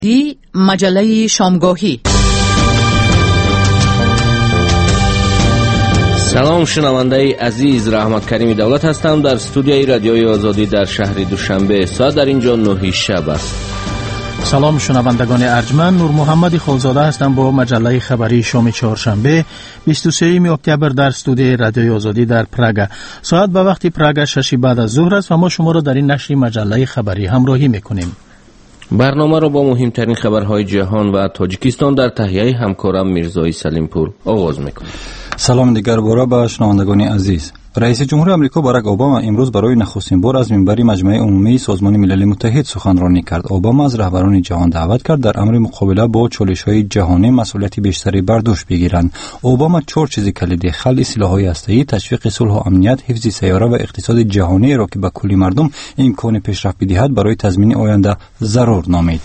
دی مجله شامگاهی. سلام شنونده عزیز، رحمت کریمی دولت هستم در استودیوی رادیوی آزادی در شهر دوشنبه. ساعت در اینجا 9 شب است. سلام شنوندگان ارجمند، نور محمد خالزاده هستم با مجله خبری شام چهارشنبه 23 اکتبر در استودیوی رادیوی آزادی در پراگ. ساعت به وقت پراگ 6 بعد از ظهر است و ما شما را در این نشر مجله خبری همراهی میکنیم. برنامه را با مهمترین خبرهای جهان و تاجیکستان در تهیه همکارم میرزای سلیمپور آغاز میکنیم. سلام دیگر باره به شنوندگان عزیز. رئیس جمهور آمریکا باراک اوباما امروز برای نخستین بار از منبر مجمع عمومی سازمان ملل متحد سخنرانی کرد. اوباما از رهبران جهان دعوت کرد در امر مقابله با چالش‌های جهانی مسئولیت بیشتری بر دوش بگیرند. اوباما 4 چیز کلیدی: خلع سلاح‌های هسته‌ای، تشویق صلح و امنیت، حفظ سیاره و اقتصاد جهانی را که به کلی مردم امکان پیشرفت بدهد برای تضمین آینده ضرور نامید.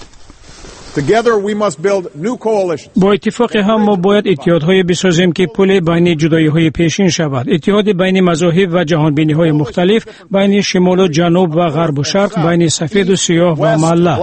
با اتفاق هم ما باید اتحادهای بسازیم که پل بین جدایی‌های پیشین شود. اتحاد بین مذاهب و جهانبینی‌های مختلف، بین شمال و جنوب و غرب و شرق، بین سفید و سیاه و ملح.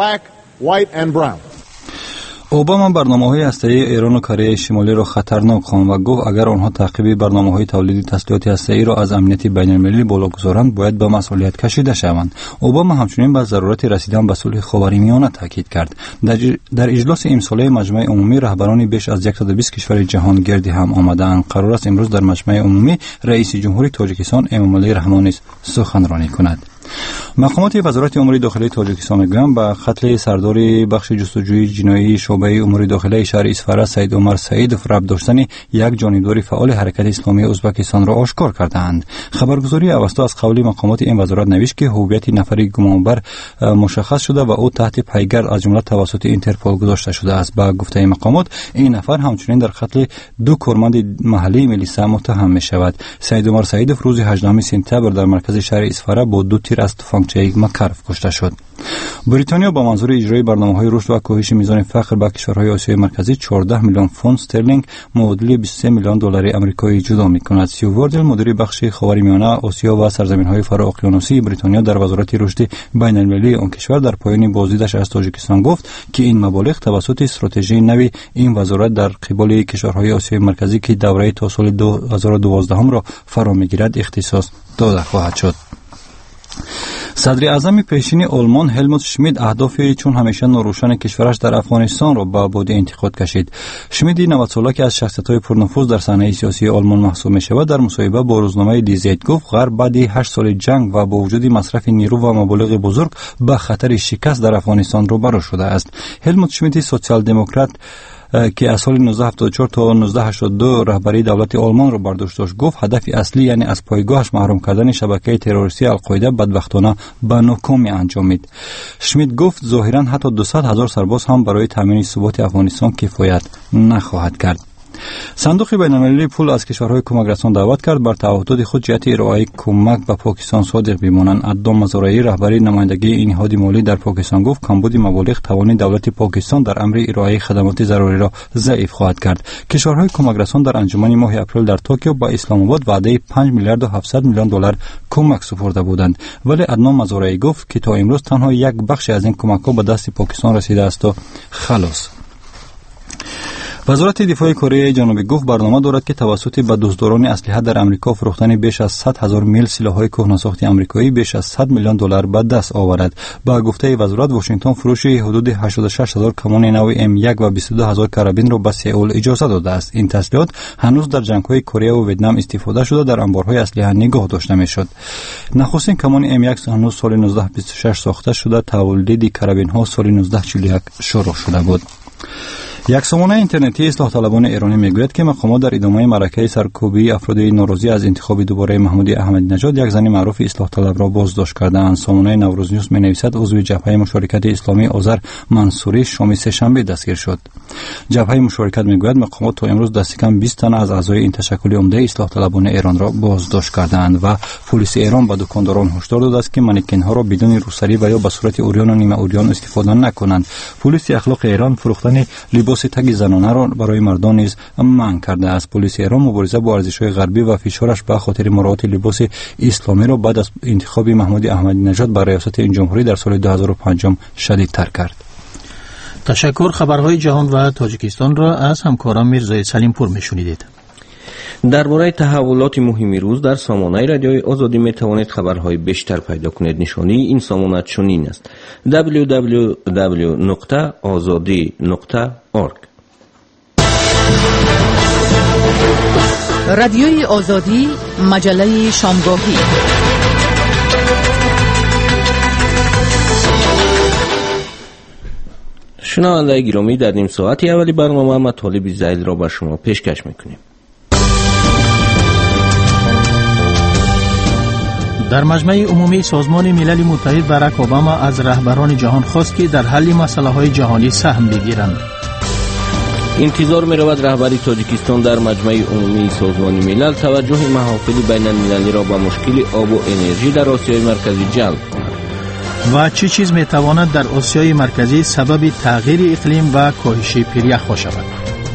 اوباما برنامه‌های هسته‌ای ایران و کره شمالی را خطرناک خواند و گفت اگر آنها تعقیب برنامه‌های تولید تسلیحات هسته‌ای را از امنیت بین‌المللی بالا گذارند باید به مسئولیت کشیده شوند. اوباما همچنین به ضرورت رسیدن به صلح خاورمیانه تاکید کرد. در اجلاس امساله مجمع عمومی رهبران بیش از 120 کشور جهان گردی هم آمدند. قرار است امروز در مجمع عمومی رئیس جمهوری تاجیکستان امامعلی رحمانی سخنرانی کند. مقامات وزارت امور داخلی تاجیکستان میگویند به قتل سردار بخش جستجوی جنایی شعبه امور داخلی شهر اسفاره سید عمر سعیدوف ربط داشتن یک جانبدار فعال حرکت اسلامی ازبکستان را آشکار کردند. خبرگزاری اوستا از قول مقامات این وزارت نوشت که هویت نفری گمانبر مشخص شده و او تحت پیگر از جمله توسط اینترپل گذاشته شده است. به گفته مقامات این نفر همچنین در قتل 2 کارمند محلی ملیسا متهم می شود. سید عمر سعیدوف روز 18 سپتامبر در مرکز شهر اسفاره با 2 تیر از تفنگچه مکرف کشته شد. بریتانیا با منظور اجرای برنامه‌های رشد و کاهش میزان فقر به کشورهای آسیای مرکزی 14 میلیون پوند استرلینگ معادل 23 میلیون دلار آمریکایی جدا می‌کند. سیو واردل مدیر بخش خاورمیانه، آسیا و سرزمین‌های فرااقیانوسی بریتانیا در وزارت رشد بین‌المللی آن کشور در پایان بازدیدش از تاجیکستان گفت که این مبالغ توسط استراتژی نوی این وزارت در قبال کشورهای آسیای مرکزی که دوره تا سال 2012 را فرا می‌گیرد اختصاص داده خواهد شد. صدر اعظم پیشین آلمان هلموت شمید اهداف چون همیشه ناروشن کشورش در افغانستان را به باد انتقاد کشید. شمید 90 ساله که از شخصیت‌های پرنفوذ در صحنه سیاسی آلمان محسوب می‌شود در مصاحبه با روزنامه دی زید گفت غرب بعد 8 سال جنگ و با وجود مصرف نیرو و مبالغ بزرگ به خطر شکست در افغانستان روبرو شده است. هلموت شمید سوسیال دموکرات که از سال 1974 تا 1982 رهبری دولت آلمان را بر دوش داشت گفت هدف اصلی یعنی از پایگاهش محروم کردن شبکه تروریستی القاعده بدبختانه به ناکامی انجامید. شمید گفت ظاهرا حتی 200,000 سرباز هم برای تامین ثبات افغانستان کفایت نخواهد کرد. صندوق بین‌المللی پول از کشورهای کمک‌رسان دعوت کرد بر تعهدات خود جهت ارائه کمک به پاکستان صادق بمانند. عدنان مزارعی رهبری نمایندگی این نهاد مالی در پاکستان گفت کمبود مبالغ توان دولت پاکستان در امر ارائه خدمات ضروری را ضعیف خواهد کرد. کشورهای کمک‌رسان در انجمن ماه اپریل در توکیو با اسلام آباد وعده 5 میلیارد و 700 میلیون دلار کمک سپرده بودند، ولی عدنان مزارعی گفت که تا امروز تنها یک بخش از این کمک‌ها به دست پاکستان رسیده است و خلاص. وزارت دفاع کره جنوبی گفت برنامه دارد که توسط به دزدوران اسلحه در امریکا فروختن بیش از 100,000 میل سلاح‌های کهنه‌ساخت آمریکایی بیش از 100 میلیون دلار به دست آورد. با گفته وزارت واشنگتن فروش حدود 86,000 کمان نو M1 و 22,000 کرابین را به سئول اجازه داده است. این تسلیحات هنوز در جنگ‌های کره و ویتنام استفاده شده در انبارهای اسلحه نگاه داشته می‌شد. نخستین کمان M1 هنوز سال 1926 ساخته شده، تولید کرابین‌ها سال 1941 شروع شده بود. یک سامانه اینترنتی اصلاح طلبان ایرانی میگوید که مقامات در ادامه معرکه سرکوبی افراد ناراضی از انتخاب دوباره محمود احمدی نژاد یک زن معروف اصلاح طلب را بازداشت کردند. سامانه نوروز نیوز مینویسد عضو جبهه مشارکت اسلامی آذر منصوری شام سه‌شنبه دستگیر شد. جبهه مشارکت میگوید مقامات تا امروز دست کم 20 تن از اعضای این تشکل عمده اصلاح طلبان ایران را بازداشت کردند و پلیس ایران به دکانداران هشدار داده است که منیکن ها را بدون روسری و یا به صورت اوریان و نیمه اوریان استفاده نکنند. پلیس اخلاق ایران فروختن لباس تگ زنانه را برای مردان نیز منع کرده است. پلیس ایران مبارزه با ارزش‌های غربی و فشارش به خاطر مراعات لباس اسلامی را بعد از انتخاب محمود احمدی نژاد بر ریاست این جمهوری در سال 2005 شدیدتر کرد. تشکر. خبرهای جهان و تاجیکستان را از همکاران میرزای سلیم پور میشنیدید. درباره تحولات مهمی روز در سامانه رادیوی آزادی می توانید خبرهای بیشتر پیدا کنید. نشانی این سامانه چنین است: www.azadi.org. رادیوی آزادی، مجله شامگاهی. شنونده گرامی، در نیم ساعتی اولی برنامه مطالب زیاد را به شما پیشکش میکنیم. در مجمع عمومی سازمان ملل متحد باراک اوباما از رهبران جهان خواست که در حل مسائل جهانی سهم بگیرند. انتظار می رود رهبری تاجیکستان در مجمع عمومی سازمان ملل توجه محافل بین المللی را به مشکل آب و انرژی در آسیای مرکزی جلب کند. و چه چیز می تواند در آسیای مرکزی سبب تغییر اقلیم و کاهش پریخ شود؟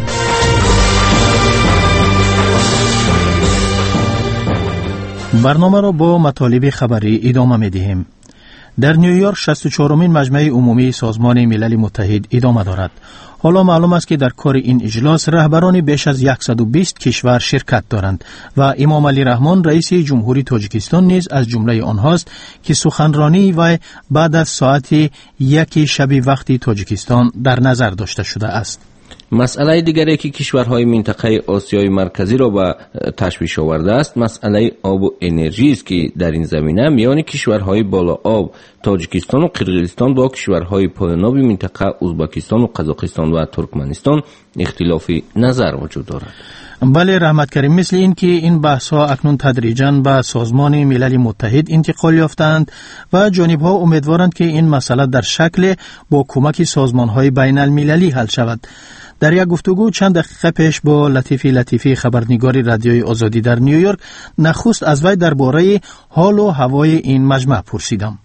برنامه را با مطالب خبری ادامه می دهیم. در نیویورک 64مین مجمع عمومی سازمان ملل متحد ادامه دارد. حالا معلوم است که در کار این اجلاس رهبران بیش از 120 کشور شرکت دارند و امام علی رحمان رئیس جمهوری تاجیکستان نیز از جمله آنهاست که سخنرانی و بعد از ساعت 1 شب وقت تاجیکستان در نظر داشته شده است. مسئله دیگری که کشورهای منطقه آسیای مرکزی را به تشویش آورده است مسئله آب و انرژی است که در این زمینه میان کشورهای بالا آب تاجیکستان و قرقیزستان با کشورهای پایین آب منطقه ازبکستان و قزاقستان و ترکمنستان اختلاف نظر وجود دارد. بله رحمت کریم، مثل این که این بحث ها اکنون تدریجاً به سازمان ملل متحد انتقال یافتند و جانب ها امیدوارند که این مسئله در شکل با کمک سازمان های بین المللی حل شود. در یک گفتگو چند دقیقه پیش با لطیفی خبرنگار رادیوی آزادی در نیویورک نخست از وی درباره حال و هوای این مجمع پرسیدم.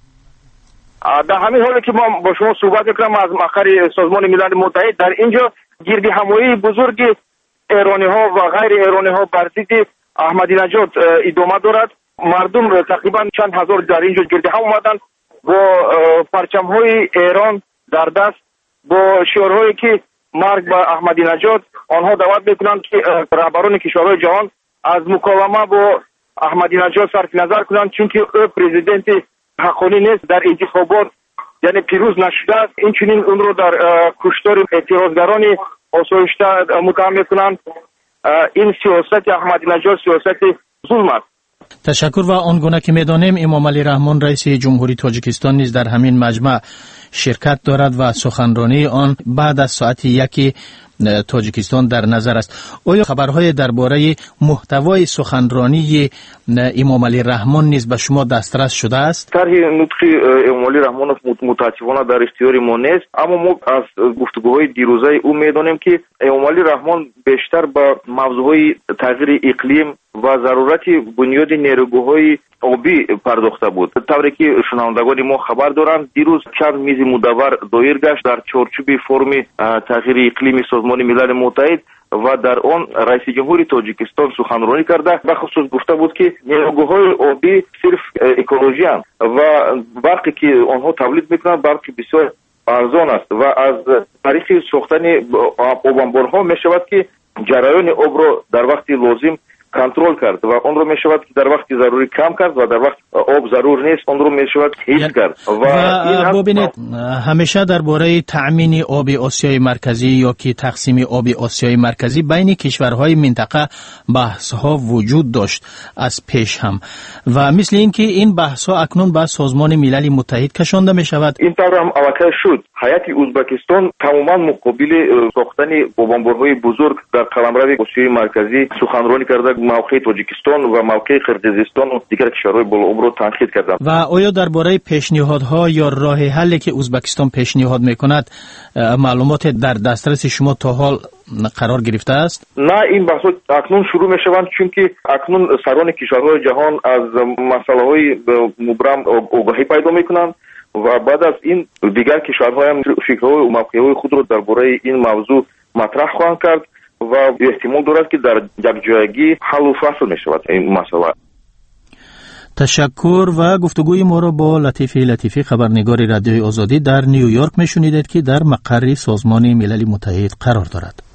در همین حالی که ما با شما صحبت می‌کنم از مقر سازمان ملل متحد، در اینجا گرد همایی بزرگ ایرانی ها و غیر ایرانی ها بر ضد احمدی نژاد ادامه دارد. مردم تقریبا چند هزار در اینجا گرد هم اومدن با پرچم های ایران در دست، با شعارهایی که مرگ به احمدی نژاد. آنها دعوت میکنند که رهبران کشورهای جهان از مکالمه با احمدی نژاد صرف نظر کنند، چون که او پرزیدنت حقانی نیست، در انتخابات یعنی پیروز نشده است. این چنین اون رو در کشتار اعتراضگران آسایشته متهم میکنند. این سیاست احمدی نژاد سیاست ظلم است. تشکر. و آنگونه که میدانیم امام علی رحمان رئیس جمهوری تاجیکستان نیز در همین مجمع شرکت دارد و سخنرانی آن بعد از ساعت 1 تاجیکستان در نظر است. آیا خبرهای درباره محتوای سخنرانی امام علی رحمان نیز به شما دسترس شده است؟ طرح نطق امام علی رحمان متاسفانه در اختیار ما نیست، اما ما از گفتگوهای دیروزه او میدانیم که امام علی رحمان بیشتر به موضوعهای تغییر اقلیم و ضرورت بنیاد نیروگاه‌های آبی پرداخته بود. طوری که شنوندگان ما خبر دارند دیروز چند میز مدور دایر گشت در چارچوب فرم تغییر اقلیم سازمان ملل متحد و در آن رئیس جمهوری تاجیکستان سخنرانی کرده به خصوص گفته بود که نیروگاه‌های آبی صرف اکولوژی اند و برقی که آنها تولید میکنند برقی بسیار ارزان است و از طریق ساختن آبانبارها می شود که جریان آب را در وقت لازم کنترل کرد و آن رو می شود که در وقت ضروری کم کرد و در وقت آب ضرور نیست آن رو می شود حفظ کرد. و ببینید همیشه درباره تأمین آب آسیای مرکزی یا که تقسیم آب آسیای مرکزی بین کشورهای منطقه بحث ها وجود داشت از پیش هم و مثل این که این بحث ها اکنون به سازمان ملل متحد کشانده می شود. این طور هم واقع شد. هیئت ازبکستان تماما مقابل ساختن بمبارهای بزرگ در قلمرو آسیای مرکزی سخنرانی کرده. موقع تاجیکستان و موقع قرقیزستان و دیگر کشورهای بالا رو تنقید کردند. و آیا درباره پیشنهادها یا راه حلی که ازبکستان پیشنهاد میکند معلومات در دسترس شما تا حال قرار گرفته است؟ نه، این بحث‌ها اکنون شروع میشوند چون که اکنون سران کشورهای جهان از مسائل‌های مبرم آگاهی پیدا میکنند و بعد از این دیگر کشورها هم فکرهای و موقعهای خود را درباره این موضوع مطرح خواهند کرد و احتمال دارد که در یک جایگی حل و فصل می شود این مسئله. تشکر و گفتگوی ما را با لطیفی خبرنگار رادیوی آزادی در نیویورک میشنیدید که در مقر سازمان ملل متحد قرار دارد.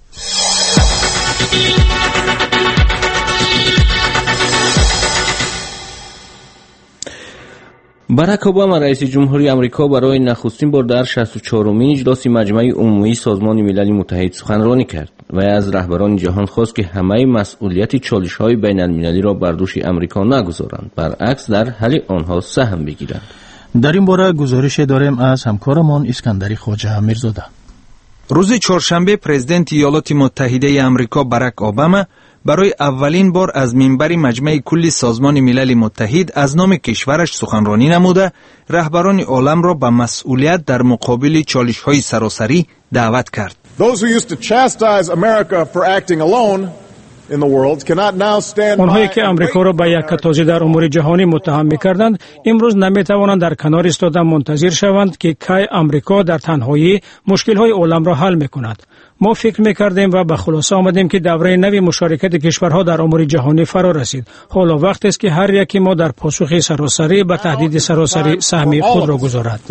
باراک اوباما رئیس جمهوری آمریکا برای نخستین بار در 64مین اجلاس مجمع عمومی سازمان ملل متحد سخنرانی کرد و از رهبران جهان خواست که همه مسئولیت چالش‌های بین‌المللی را بر دوش آمریکا نگذارند، برعکس در حل آنها سهم بگیرند. در این باره گزارش داریم از همکارمان اسکندری خواجه میرزاده. روز چهارشنبه پرزیدنت ایالات متحده آمریکا باراک اوباما برای اولین بار از منبر مجمع کل سازمان ملل متحد از نام کشورش سخنرانی نموده رهبران عالم را به مسئولیت در مقابل چالش‌های سراسری دعوت کرد. Those who used to chastise America for acting alone in the world cannot now stand. آنهایی که آمریکا را به یک کتازی در امور جهانی متهم می‌کردند امروز نمی‌توانند در کنار ایستاده منتظر شوند که کی آمریکا در تنهایی مشکل‌های عالم را حل می‌کند. ما فکر می‌کردیم و به خلاصه آمدیم که دوره نوی مشارکت کشورها در امور جهانی فرا رسید. حالا وقت است که هر یکی ما در پاسخ سراسری به تهدید سراسری سهم خود را گذارد.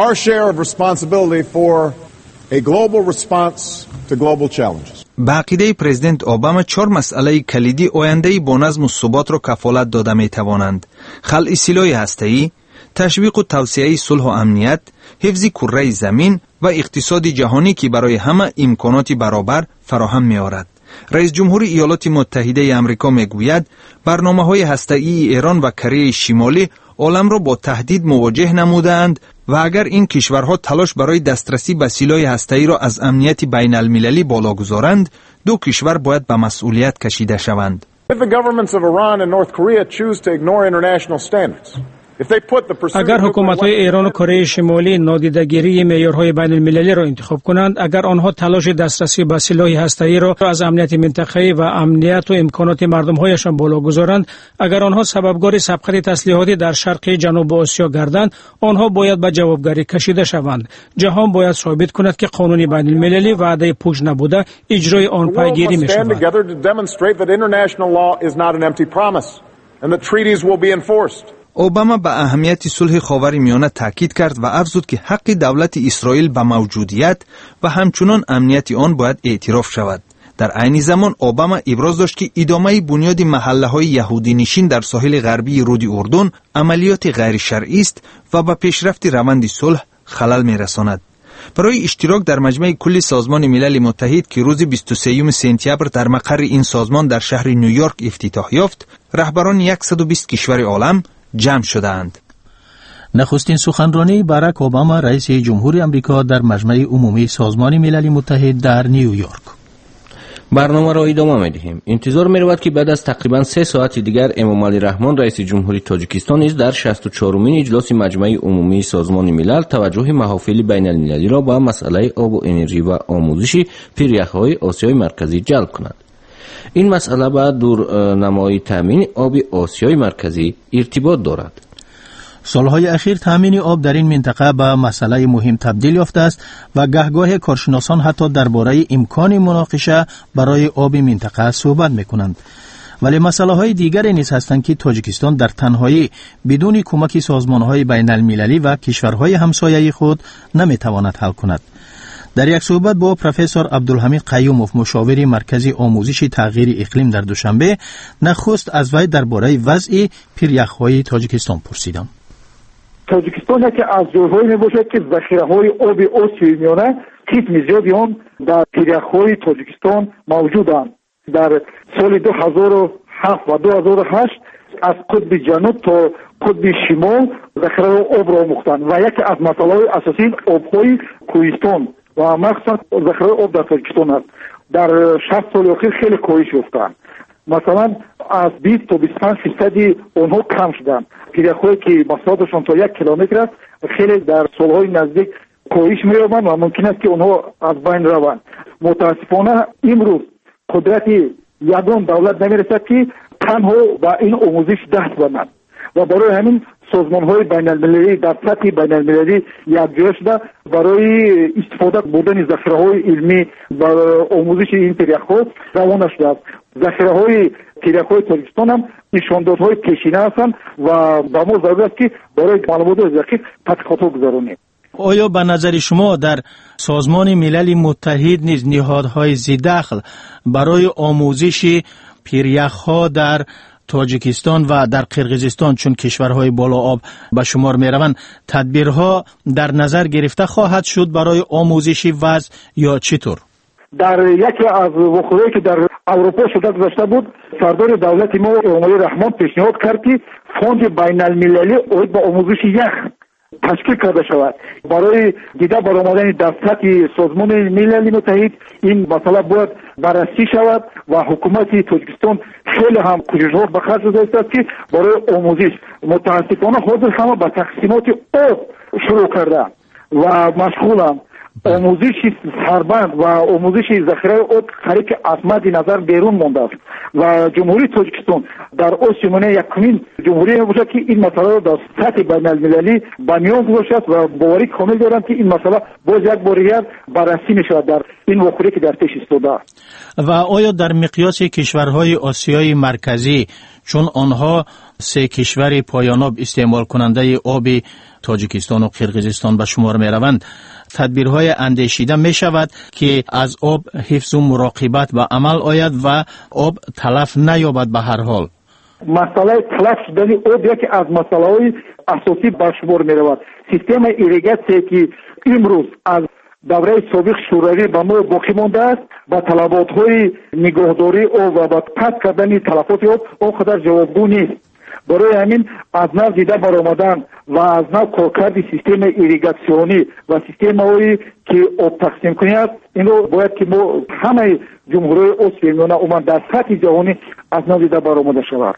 به عقیده پرزیدنت اوباما 4 مسئله کلیدی آینده با نظم و ثبات را کفالت داده می‌توانند: خلع سلاح هسته‌ای، تشویق و توسعه صلح و امنیت، حفظ کره زمین و اقتصاد جهانی که برای همه امکانات برابر فراهم می‌آورد. رئیس جمهور ایالات متحده آمریکا میگوید برنامه‌های هسته‌ای ایران و کره شمالی عالم را با تهدید مواجه نمودند و اگر این کشورها تلاش برای دسترسی به سلاح هسته‌ای را از امنیت بین المللی بالا گذارند، دو کشور باید به مسئولیت کشیده شوند. If the governments of Iran and North Korea choose to ignore international standards, اگر حکومت‌های ایران و کره شمالی نادیده‌گیری معیارهای بین‌المللی را انتخاب کنند، اگر آنها تلاش دسترسی به سلاح هسته‌ای را از امنیت منطقه‌ای و امنیت و امکانات مردم‌هایشان بالا گذارند، اگر آنها سببگار سبقت تسلیحاتی در شرق جنوب آسیا گردند، آنها باید به جوابگری کشیده شوند. جهان باید ثابت کند که قانون بین‌المللی وعده پوچ نبوده، اجرای آن پیگیری می‌شود. اوباما به اهمیت صلح خاورمیانه تاکید کرد و افزود که حق دولت اسرائیل به موجودیت و همچنان امنیت آن باید اعتراف شود. در عین زمان اوباما ابراز داشت که ادامه بنیاد محله‌های یهودی نشین در ساحل غربی رود اردن عملیات غیر شرعی است و به پیشرفت روند صلح خلل می‌رساند. برای اشتراک در مجمع کل سازمان ملل متحد که روز 23 سپتامبر در مقر این سازمان در شهر نیویورک افتتاح یافت، رهبران 120 کشور عالم جمع شدند. نخستین سخنرانی باراک اوباما رئیس جمهوری آمریکا در مجمع عمومی سازمان ملل متحد در نیویورک. برنامه را ادامه می‌دهیم. انتظار می‌رود که بعد از تقریباً 3 ساعت دیگر امامعلی رحمان رئیس جمهوری تاجیکستان نیز در 64مین اجلاس مجمع عمومی سازمان ملل توجه محافل بین‌المللی را به مسئله آب و انرژی و آموزش پیریخ‌های آسیای مرکزی جلب کند. این مسئله با دورنمای تامین آب آسیای مرکزی ارتباط دارد. سالهای اخیر تامین آب در این منطقه به مسئله مهم تبدیل یافته است و گهگاه کارشناسان حتی درباره امکان مناقشه برای آب منطقه صحبت می‌کنند. ولی مسئله‌های دیگری نیز هستند که تاجیکستان در تنهایی بدون کمک سازمان‌های بین‌المللی و کشورهای همسایه خود نمی‌تواند حل کند. در یک صحبت با پروفسور عبدالحمید قیوموف مشاور مرکز آموزش تغییر اقلیم در دوشنبه، نخست از وی درباره وضع پیریخ‌های تاجیکستان پرسیدم. تاجیکستان که از جاهایی میباشد که ذخیره‌های آب آسیای میانه قسم زیادی آن در پیریخ‌های تاجیکستان موجودند. در سال 2007 و 2008 از قطب جنوب تا قطب شمال ذخیره آب را آموختند و یکی از مسائل اساسی آب‌های کوهستان و مخصوصا ذخیره آب در تاجیکستان است. در 60 سال اخیر خیلی کاهش یافتند. مثلا از 20 تا 25% آنها کم شدند. پیریخ‌هایی که مساحتشان تا 1 کیلومتر است خیلی در سالهای نزدیک کاهش می‌یابند و ممکن است که آنها از بین روند. متاسفانه امروز قدرت یگان دولت نمی‌رسد که تنها با این آموزش دست بزند و برای همین سازمان‌های بین‌المللی در سطح بین‌المللی یکجا شده برای استفاده بودن ذخیره‌های علمی و آموزش این تریاک‌ها روانه شده است. ذخیره‌های تریاک‌های تاجیکستان هم نشاندادهای پیشینه هستند و با ما ضرورت است که برای معلومات دقیق تحقیقات گذارانیم. آیا به نظر شما در سازمان ملل متحد نیز نهادهای ذی‌دخل برای آموزش پیریخ‌ها در تاجیکستان و در قرقیزستان چون کشورهای بالا آب به شمار می روند تدبیرها در نظر گرفته خواهد شد برای آموزش وضع یا چطور؟ در یکی از وقایعی که در اروپا شده گذشته بود سردار دولت ما امامعلی رحمان پیشنهاد کرد که فوند بین‌المللی اوید با آموزش یخ تشکیل کرده شود. برای دیده برآمدن در سطح سازمان ملل متحد این مسئله باید بررسی شود و حکومت تاجیکستان خیلی هم کوشش‌ها به خرج داده است که برای آموزش متاسفانه حاضر همه به تقسیمات آب شروع کرده و مشغولند. آموزش سربند و آموزش ذخیره آب خریک از مد نظر بیرون مانده است و جمهوری تاجیکستان در آسیمانه یکمین جمهوری باشد که این مسئله را در سطح بین‌المللی به میان گذاشته و باوری کامل دارند که این مسئله باز یک بار دیگر بررسی می شود در این واقعه که در پیش ایستاده است. و آیا در مقیاس کشورهای آسیای مرکزی چون آنها 3 کشور پایاناب استعمال کننده آب تاجیکستان و قرقیزستان به شمار می روند تدبیرهای اندیشیده می شود که از آب حفظ و مراقبت به عمل آید و آب تلف نیابد به هر حال؟ مسئله تلف شدن آب یکی از مسائل اساسی به شمار می رود. سیستم ایریگاسیون که امروز از دوره سابق شوروی به ما باقی مانده است با طلبات‌های نگهداری آب و با قطع کردن تلفات آب آنقدر جوابگو نیست. برای همین از نو دیده برآمدن و از نو کارکرد سیستم ایریگاسیونی و سیستم هایی که آب تقسیم کنی است این رو باید که ما همه جمهوری آسیای میانه عموما در سطح جهانی از نو دیده برآمده شود.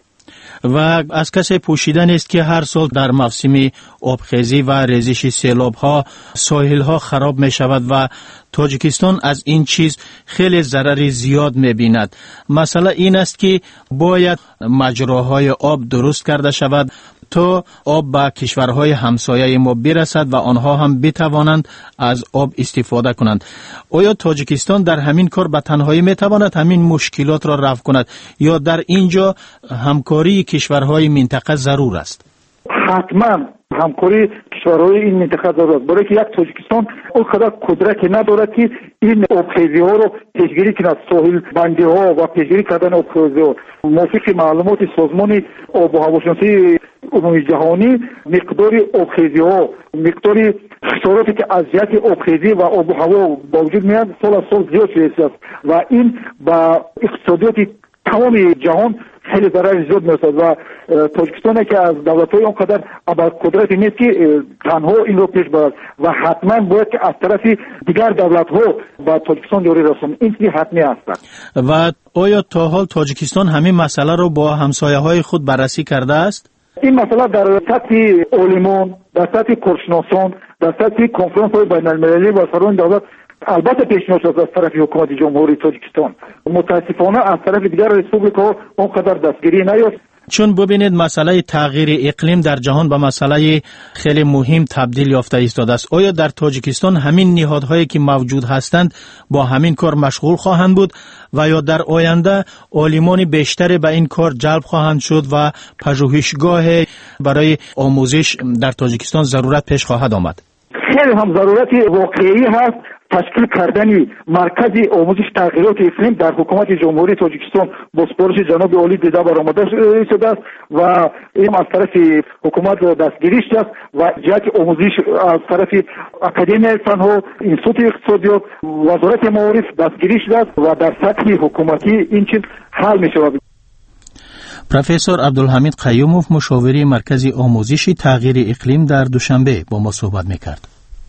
و از کسی پوشیده نیست که هر سال در موسم آبخیزی و ریزش سیلاب‌ها ساحل‌ها خراب می شود و تاجیکستان از این چیز خیلی ضرر زیاد می بیند. مسئله این است که باید مجراهای آب درست کرده شود تا آب به کشورهای همسایه ما برسد و آنها هم بتوانند از آب استفاده کنند. آیا تاجیکستان در همین کار به تنهایی میتواند همین مشکلات را رفع کند یا در اینجا همکاری کشورهای منطقه ضرور است؟ حتما همکاری کشورهای این منطقه ضرور است، برای که یک تاجیکستان اونقدر قدرتی ندارد که این آبخیزی ها رو پیشگیری کند، ساحل بندی ها و پیشگیری کردن آبخیزی ها. موافق معلومات سازمان آب و هواشناسی عمومی جهانی مقدار آبخیزی ها، مقدار خساراتی که از جهت آبخیزی و آب و هوا با وجود میاد سال از سال زیاد شده است و این با اقتصادیات تمام جهان خیلی ضرر زیاد می‌رسد و تاجیکستان که از دولت‌های آنقدر ابرقدرتی نیست که تنها این رو پیش برد و حتما باید که از طرف دیگر دولت‌ها با تاجیکستان یاری رسوند. این چیز حتمی است. و آیا تا حال تاجیکستان همین مسئله رو با همسایه‌های خود بررسی کرده است؟ این مسئله در سطح عالمان، در سطح کارشناسان، در سطح کنفرانس‌های بین‌المللی و سران دولت البته پیشنهاد شد از طرف حکومت جمهوری تاجیکستان. متاسفانه از طرف دیگر ریسپوبلیک‌ها اونقدر دستگیری نیافت. چون ببینید مسئله تغییر اقلیم در جهان به مسئله خیلی مهم تبدیل یافته ایستاده است. آیا در تاجیکستان همین نهادهایی که موجود هستند با همین کار مشغول خواهند بود و یا در آینده عالمان بیشتری به این کار جلب خواهند شد و پژوهشگاه برای آموزش در تاجیکستان ضرورت پیش خواهد آمد؟ خیلی هم ضرورت واقعی هست تشکیل کردن مرکز آموزش تغییرات اقلیم در حکومت جمهوری تاجیکستان با سپارش جناب عالی دیده برآمده شده است و این از طرف حکومت دستگیری شده است و جهت آموزش از طرف اکادمی فنها، انستیتوت اقتصادیات، وزارت معارف دستگیری شده است و در سطح حکومتی این چیز حل می شود. پروفسور عبدالحمید قیوموف مشاور مرکز آموزش تغییر اقلیم در دوشنبه با ما صحبت می‌کرد.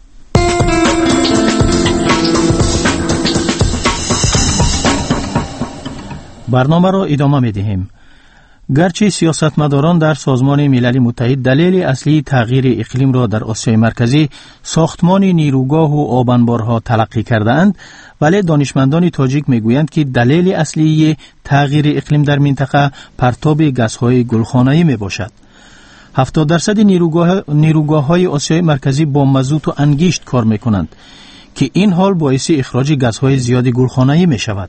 برنامه را ادامه می‌دهیم. گرچه سیاستمداران در سازمان ملل متحد دلیل اصلی تغییر اقلیم را در آسیای مرکزی ساختمان نیروگاه و آبانبارها تلقی کرده‌اند، ولی دانشمندان تاجیک میگویند که دلیل اصلی تغییر اقلیم در منطقه پرتاب گازهای گلخانه‌ای میباشد. 70% نیروگاه‌های آسیای مرکزی با مازوت و انگشت کار می‌کنند که این حال باعث اخراج گازهای زیادی گلخانه‌ای می‌شود.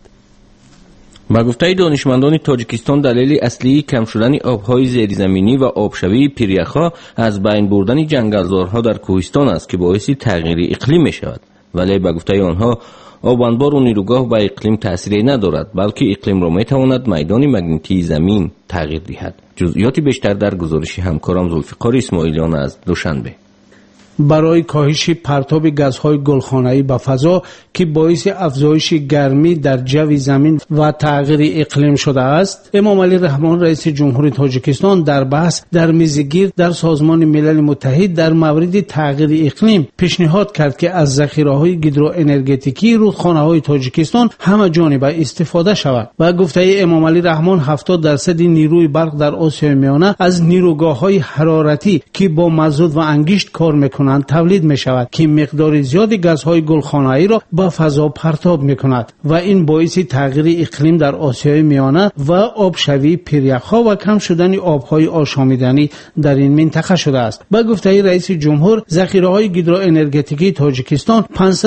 با گفته دانشمندان تاجیکستان دلیل اصلی کم شدن آبهای زیرزمینی و آبشوی پیریخ‌ها از بین بردن جنگلزارها در کوهستان است که باعث تغییر اقلیم می‌شود. ولی با گفته آنها آب انبار و نیروگاه به اقلیم تأثیری ندارد، بلکه اقلیم را می‌تواند میدان مگنیتی زمین تغییر دهد. جزئیات بیشتر در گزارش همکارم ذوالفقار اسماعیلیان از دوشنبه. برای کاهش پرتاب گازهای گلخانه‌ای به فضا که باعث افزایش گرمی در جو زمین و تغییر اقلیم شده است، امام علی رحمان رئیس جمهوری تاجیکستان در بحث در میزگیر در سازمان ملل متحد در مورد تغییر اقلیم پیشنهاد کرد که از ذخیره‌های هیدروانرژتیکی رودخانه‌های تاجیکستان همه جانبه استفاده شود. و گفته امام علی رحمان 70% نیروی برق در آسیای میانه از نیروگاه‌های حرارتی که با مازوت و انگشت کار می‌کنند تولید می شود که مقدار زیادی گازهای گلخانه‌ای را به فضا پرتاب می کند و این باعث تغییر اقلیم در آسیای میانه و آبشوی پیریخ‌ها و کم شدن آبهای آشامیدنی در این منطقه شده است. به گفته رئیس جمهور، ذخیره‌های هیدروانرژتیکی تاجیکستان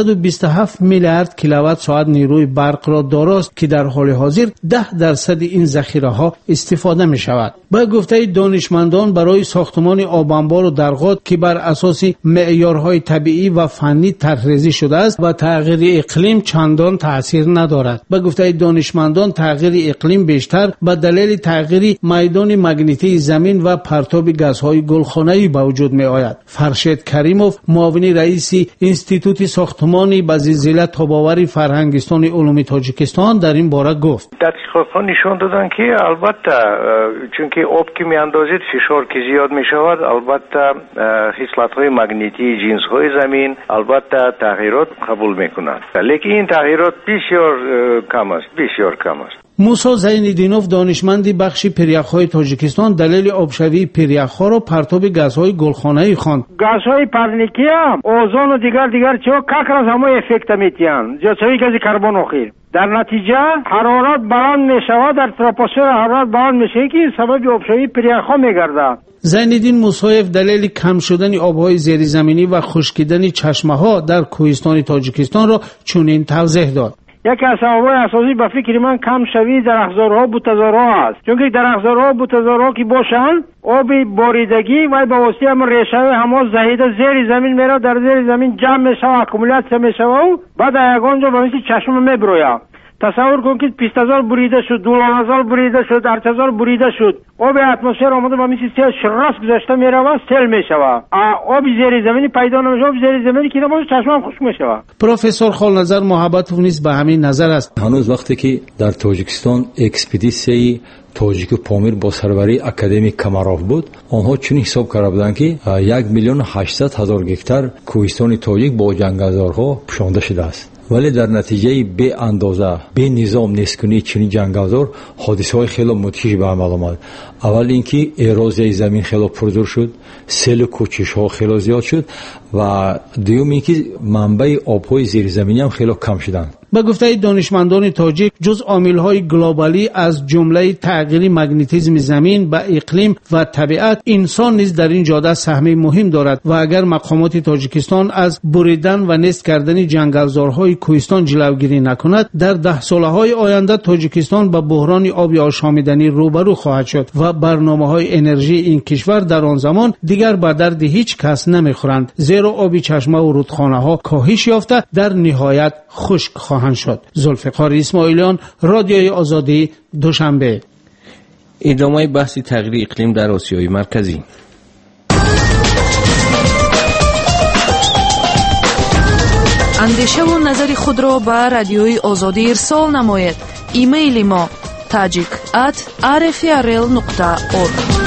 527 میلیارد کیلووات ساعت نیروی برق را داراست که در حال حاضر 10% این ذخیره‌ها استفاده می شود. به گفته دانشمندان، برای ساختمان آب انبار و درغات که بر اساس معیارهای طبیعی و فنی طرح‌ریزی شده است و تغییر اقلیم چندان تأثیر ندارد. به گفته دانشمندان، تغییر اقلیم بیشتر به دلیل تغییر میدان مگنیتی زمین و پرتاب گازهای گلخانه‌ای به وجود می آید. فرشید کریموف، معاون رئیس انستیتوت ساختمان به زلزله تاب‌آور فرهنگستان علوم تاجیکستان در این باره گفت: تحقیقات نشان دادن که البته چون که آب که میاندازید فشار که زیاد می شود، البته خصلت‌های مگنیتی جنس‌های زمین البته تغییرات قبول می‌کنند، لیکن این تغییرات بسیار کم است. موسی زین‌الدینوف، دانشمند بخش پیریخ‌های تاجیکستان، دلیل آبشوی پیریخ‌ها را پرتاب گازهای گلخانه‌ای خواند. گازهای پرنیکی هم اوزون و دیگر چیزا کاکراز همه افکت میتیان جوی گاز کربن اخیر. در نتیجه حرارت بلند میشود، در تروپوسفر حرارت بلند میشه که سبب آبشوی پیریخ‌ها میگردد. زین‌الدین موسایف دلیل کم شدن آبهای زیرزمینی و خشکیدن چشمه‌ها در کوهستان تاجیکستان را چنین توضیح داد: یکی از سبب‌های اساسی به فکر من کم شوی درختزارها بوته‌زارها است، چون که درختزارها بوته‌زارها که باشند آب باریدگی و به واسطه هم ریشه همه زهیده زیر زمین میره، در زیر زمین جمع میشه، اکومولیت میشه و بعد یگان جا به مثل چشم میبروید. تصور کن که 20000 بریده شد، 12000 بریده شد، 8000 بریده شد، آب اتمسفر آمده با مثل سیل شراس گذاشته میره و سیل میشه. آب زیر زمینی پیدا نمیشه، آب زیر زمینی که نباشه چشمم خشک میشه. پروفسور خالنظر محبتوف نیز به همین نظر است. هنوز وقتی که در تاجیکستان اکسپدیسیای تاجیک و پامیر با سربری اکادمی کماروف بود، آنها چنین حساب کرده بودند که 1,800,000 گکتار کوهستان تاجیک با جنگلزارها پوشانده شده است. ولی در نتیجه به اندازه به نظام نسکنی چنین جنگلزار حادثه‌های خیلی مدهش به عمل آمد. اول اینکه اروزیای زمین خیلی پرزور شد، سیل و کوچش‌ها خیلی زیاد شد و دوم اینکه منبع آب‌های زیرزمینی هم خیلی کم شدند. به گفته دانشمندان تاجیک، جز عامل‌های گلوبالی از جمله تغییر مگنیتیسم زمین به اقلیم و طبیعت، انسان نیز در این جاده سهم مهم دارد و اگر مقامات تاجیکستان از بریدن و نست کردن جنگلزارهای کوهستان جلوگیری نکند، در 10 سالهای آینده تاجیکستان به بحران آب آشامیدنی روبرو خواهد شد و برنامه‌های انرژی این کشور در آن زمان دیگر به درد هیچ کس نمیخورند، زیرا آب چشمه و رودخانه‌ها کاهش یافته در نهایت خشک خواهند شد. ذوالفقار اسماعیلیان، رادیوی آزادی، دوشنبه. ادامه بحث تغییر اقلیم در آسیای مرکزی. اندیشه و نظر خود را به رادیوی آزادی ارسال نمایید. ایمیل ما tajik@rfrl.org.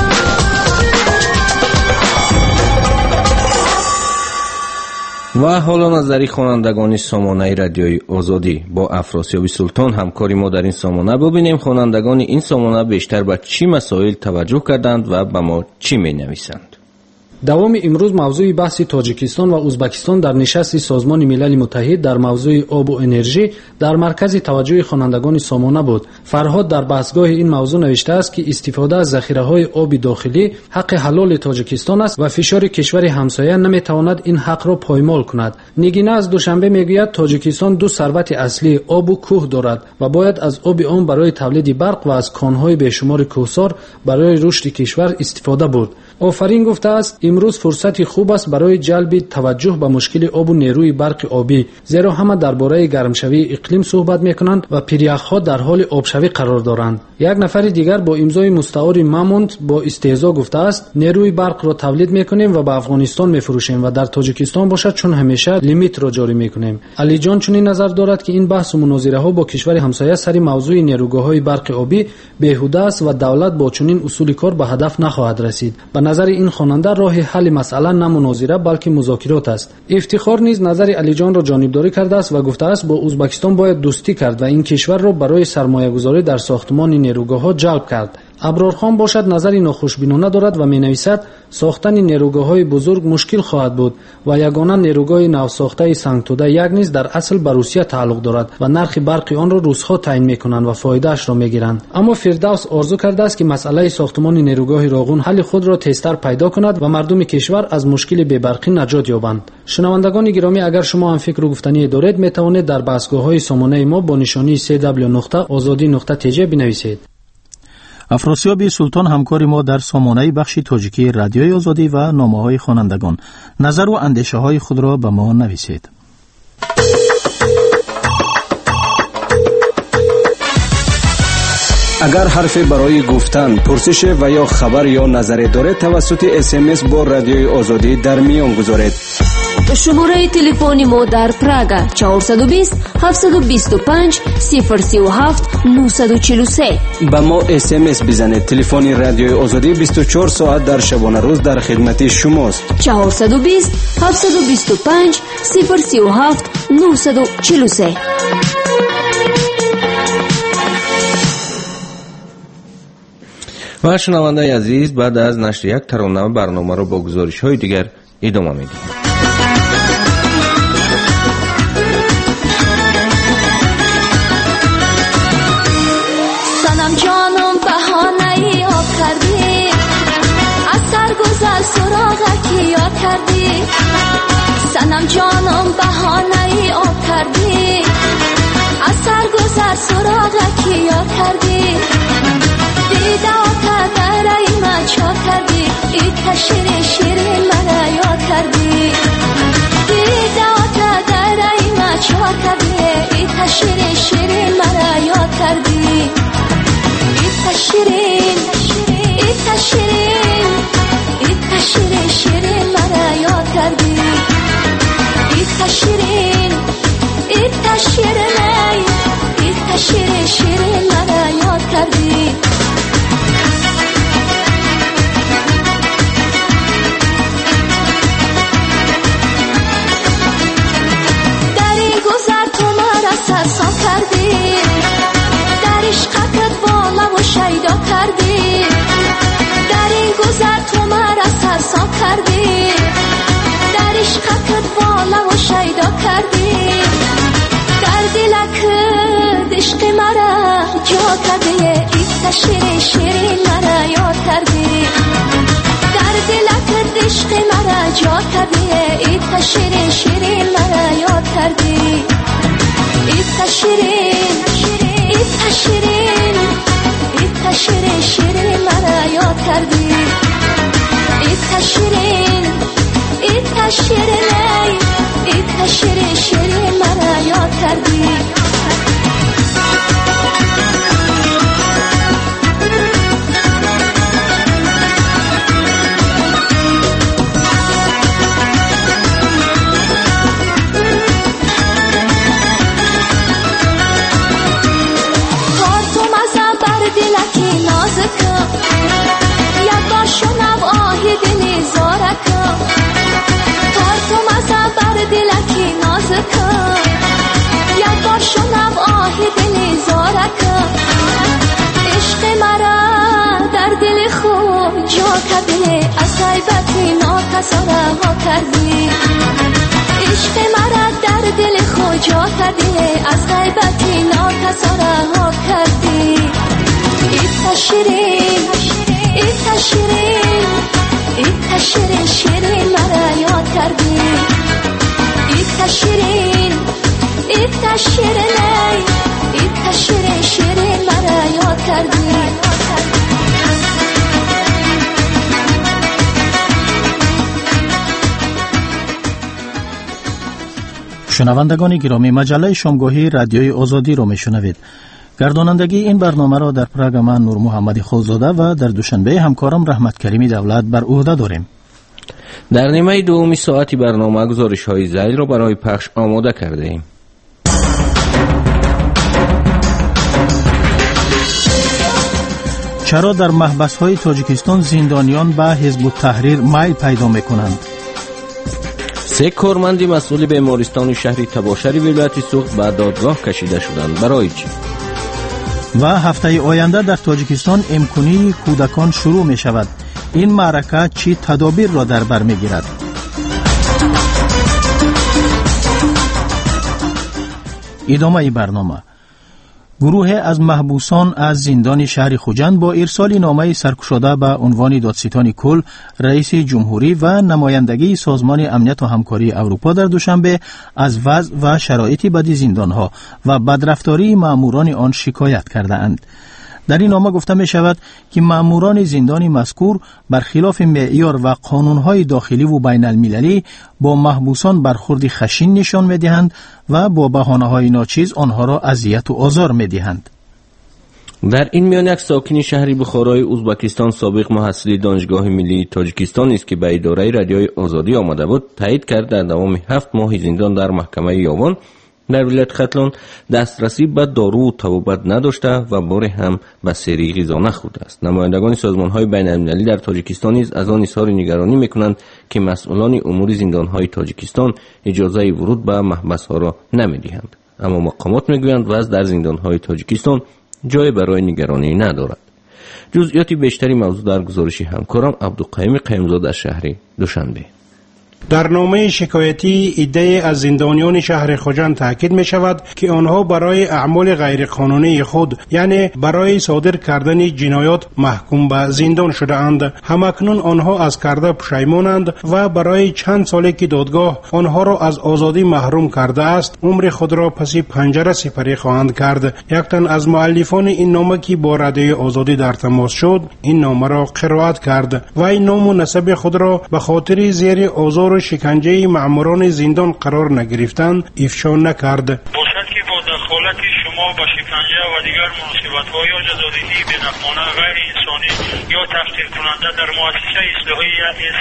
و حالا نظری خوانندگان سامانه رادیوی آزادی. با افراسیاب سلطان همکاری ما در این سامانه ببینیم خوانندگان این سامانه بیشتر به چی مسائل توجه کردند و به ما چی می نویسند. دوام امروز موضوع بحث تاجیکستان و ازبکستان در نشست سازمان ملل متحد در موضوع آب و انرژی در مرکز توجه خوانندگان سامانه بود. فرهاد در بحثگاه این موضوع نوشته است که استفاده از ذخیره‌های آب داخلی حق حلال تاجیکستان است و فشار کشور همسایه نمیتواند این حق را پایمال کند. نگینه از دوشنبه میگوید تاجیکستان دو ثروت اصلی آب و کوه دارد و باید از آب آن برای تولید برق و از کان‌های بیشمار کوهسار برای رشد کشور استفاده برد. آفرین گفته است امروز فرصتی خوب است برای جلب توجه به مشکل آب و نیروی برق آبی، زیرا همه درباره گرمشوی اقلیم صحبت میکنند و پیریخ‌ها در حال آبشوی قرار دارند. یک نفر دیگر با امضای مستعار مامونت با استهزا گفته است نیروی برق را تولید میکنیم و به افغانستان میفروشیم و در تاجیکستان باشد چون همیشه لیمیت را جاری میکنیم. علی جان چنین نظر دارد که این بحث و مناظره ها با کشور همسایه سر موضوع نیروگاه‌های برق آبی بیهوده است و دولت با چنین اصول کار به هدف نخواهد رسید. به نظر این خواننده راه حل مسئله نه مناظره بلکه مذاکرات است. افتخار نیز نظر علی جان را جانبداری کرده است و گفته است با ازبکستان باید دوستی کرد و این کشور را برای سرمایه‌گذاری در ساختمان نیروگاه‌ها جلب کرد. ابرارخان باشد نظری ناخوشبینانه دارد و می‌نویسد ساختن نیروگاه‌های بزرگ مشکل خواهد بود و یگانه نیروگاه نوساخته سنگتوده یک نیز در اصل به روسیه تعلق دارد و نرخ برق آن را روس‌ها تعیین می‌کنند و فایده‌اش را می‌گیرند. اما فردوس آرزو کرده است که مسئله ساختمان نیروگاه راغون حل خود را تیزتر پیدا کند و مردم کشور از مشکل بی‌برقی نجات یابند. شنوندگان گرامی، اگر شما هم فکر و گفتنی دارید می‌توانید در بحثگاه‌های سامانه ما با نشانی cw.azadi.tj بنویسید. افراسیاب سلطان همکار ما در سامانه بخش تاجیکی رادیوی آزادی و نامه‌های خوانندگان نظر و اندیشه‌های خود را به ما نویسید. اگر حرفی برای گفتن، پرسش و یا خبر یا نظری دارید توسط SMS با رادیوی آزادی در میان گذارید. شماره تلفن ما در پراگ 420 725 037 943. با ما SMS بزنید. تلفن رادیوی آزادی 24 ساعت در شبانه روز در خدمت شماست. 420 725 037 943. و شنونده عزیز، بعد از نشر یک ترانه برنامه را با گزارش‌های دیگر ادامه میدیم. سنم جانم بهانه آب کردی، از سرگذر سراغکی یاد کردی. سنم جانم بهانه آب کردی، از سرگذر سراغکی یاد کردی. دیده آتا در ایمه چا کردی، ای کشیر شیرین مرا یاد کردی. دیده آتا در ایمه چا کردی، ای کشیر شیرین مرا یاد کردی. ای کشیرین، ای کشیرین، ای کشیر شیرین مرا یاد کردی. ای کشیرین، ای کشیرین، ای کشیر شیرین مرا یاد کردی. سرسام کردی، در عشقت بالا و شیدا کردی. در این گذر تو مرا سرسام کردی، در عشقت بالا و شیدا کردی. در دلک عشق مرا جا کردی، ای کشیر شیرین مرا یاد کردی. در دلک عشق مرا جا کردی، ای کشیر شیرین مرا یاد کردی. ای کشیرین، ای کشیرین، ای کشیر شیرین مرا یاد کردی. ای کشیرین، ای کشیرین، ای کشیر شیرین مرا یاد کردی. یک بار شنو آهی دلی زارکم. عشق مرا در دل خود جا کرده، از غیبت ناکسا رها کردی. عشق مرا در دل خود جا کردی، از غیبتی ناکسا رها کردی. ایتا شیرین ایتا شیرین ایتا شیرین شیرین مرا یاد کردی. ایتا شیرین ایتا شیرین ایتا شیرین شیرین مرا یاد کردی. شنوندگان گرامی، مجله شامگاهی رادیوی آزادی را میشنوید. گردانندگی این برنامه را در پراگ من نور محمدی خولزاده و در دوشنبه همکارم رحمت کریمی دولت بر عهده داریم. در نیمه دومی ساعتی برنامه گزارش های ذیل را برای پخش آماده کرده ایم. چرا در محبس های تاجیکستان زندانیان به حزب التحریر میل پیدا میکنند؟ 3 کارمند مسئول بیمارستان شهری تباشر ولایت سوخت به دادگاه کشیده شدند. برای چی؟ و هفته آینده در تاجیکستان امکنی کودکان شروع می شود. این معرکه چی تدابیر را در بر می گیرد؟ ادامه برنامه. گروه از محبوسان از زندان شهر خوجند با ارسال نامه سرکشاده به عنوان دادستان کل، رئیس جمهوری و نمایندگی سازمان امنیت و همکاری اروپا در دوشنبه از وضع و شرایط بدی زندانها و بدرفتاری ماموران آن شکایت کرده اند. در این نامه گفته می شود که ماموران زندان مذکور برخلاف معیار و قانونهای داخلی و بین المللی با محبوسان برخورد خشن نشان می دهند و با بهانه‌های ناچیز آنها را اذیت و آزار می دهند. در این میان یک ساکن شهری بخارای ازبکستان، سابق محصل دانشگاه ملی تاجیکستان است که به اداره رادیوی آزادی آمده بود، تایید کرد در دوام 7 ماه زندان در محکمه یاون در ولایت ختلان دسترسی به دارو و طبابت نداشته و بار هم به سری غذا نخورده است. نمایندگان سازمان‌های بین‌المللی در تاجیکستان نیز از آن اظهار نگرانی می‌کنند که مسئولان امور زندان‌های تاجیکستان اجازه ورود به محبس‌ها را نمی‌دهند. اما مقامات می‌گویند وضع در زندان‌های تاجیکستان جای برای نگرانی ندارد. جزئیات بیشتری موضوع در گزارش همکارم عبدالقیوم قیمزاده از شهر دوشنبه. در نامه شکایتی ایده از زندانیان شهر خوجند تاکید می شود که آنها برای اعمال غیرقانونی خود، یعنی برای صادر کردن جنایات، محکوم به زندان شده اند. همکنون آنها از کرده پشیمانند و برای چند سالی که دادگاه آنها را از آزادی محروم کرده است، عمر خود را پس پنجره سپری خواهند کرد. یک تن از مؤلفان این نامه که با رادیوی آزادی در تماس شد، این نامه را قرائت کرد و این نام و نسب خود را به خاطر زیر آزار و شکنجه مأموران زندان قرار نگرفتند افشا نکرد. باشد که با دخالت شما به شکنجه و دیگر مناسبت‌ها یا جزادیدی بی‌نهایت غیر انسانی یا تحقیر کننده در مؤسسه اصلاحی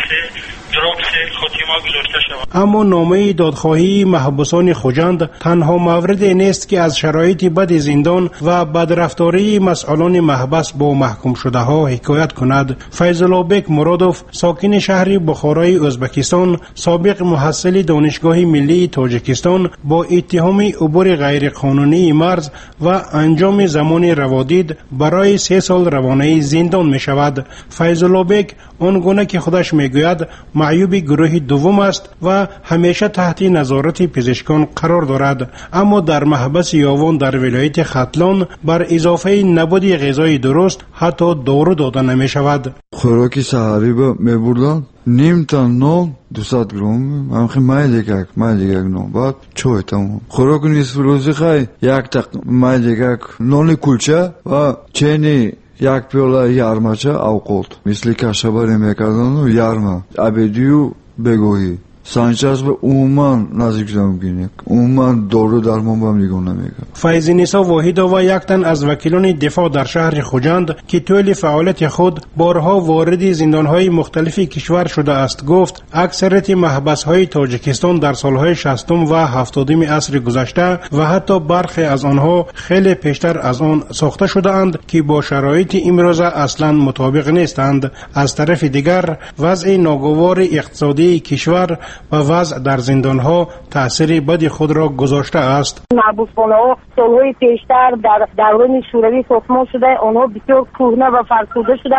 دراکس خاتمه گذاشته شود. اما نامه دادخواهی محبوسان خوجند تنها موردی نیست که از شرایط بد زندان و بدرفتاری مسئولان محبس با محکوم شده ها حکایت کند. فیض‌الله بیگ مرادوف، ساکن شهر بخارای ازبکستان، سابق محصل دانشگاه ملی تاجیکستان، با اتهام عبور غیرقانونی مرز و انجام زمان روادید برای 3 سال روانه زندان می شود. فیض‌الله بیگ آنگونه که خودش میگوید معیوب گروه دوم است و همیشه تحت نظارت پزشکان قرار دارد، اما در محبس یاون در ولایت ختلان بر اضافه نبود غذای درست حتی دارو داده نمی شود. خوراک سحری با میبردن نیم تا 200 گرم، من خیلی مایل یک نو بعد چای تمام. خوراک نصف روزی خیلی یک تق مایل یک نون کلچه و چینی یک پیاله یارماچه اوقات مثل کاشاباری میکردن و یارما ابدی و بگویی سانچاز به عموما نزدیک زمینه عموما دارو درمان با میگون نمیگه. فیض‌نسا واحدا و یک تن از وکیلان دفاع در شهر خوجند که طول فعالیت خود بارها وارد زندانهای مختلف کشور شده است گفت اکثریت محبس‌های تاجیکستان در سالهای 60 و 70 عصر گذشته و حتی برخی از آنها خیلی پیشتر از آن ساخته شده اند که با شرایط امروزه اصلا مطابق نیستند. از طرف دیگر وضع ناگوار اقتصادی کشور و وضع در زندانها تأثیر بدی خود را گذاشته است. محبوسخانه‌ها سالهای پیشتر در دوران شوروی ساختمان شده، آنها بسیار کهنه و فرسوده شدند.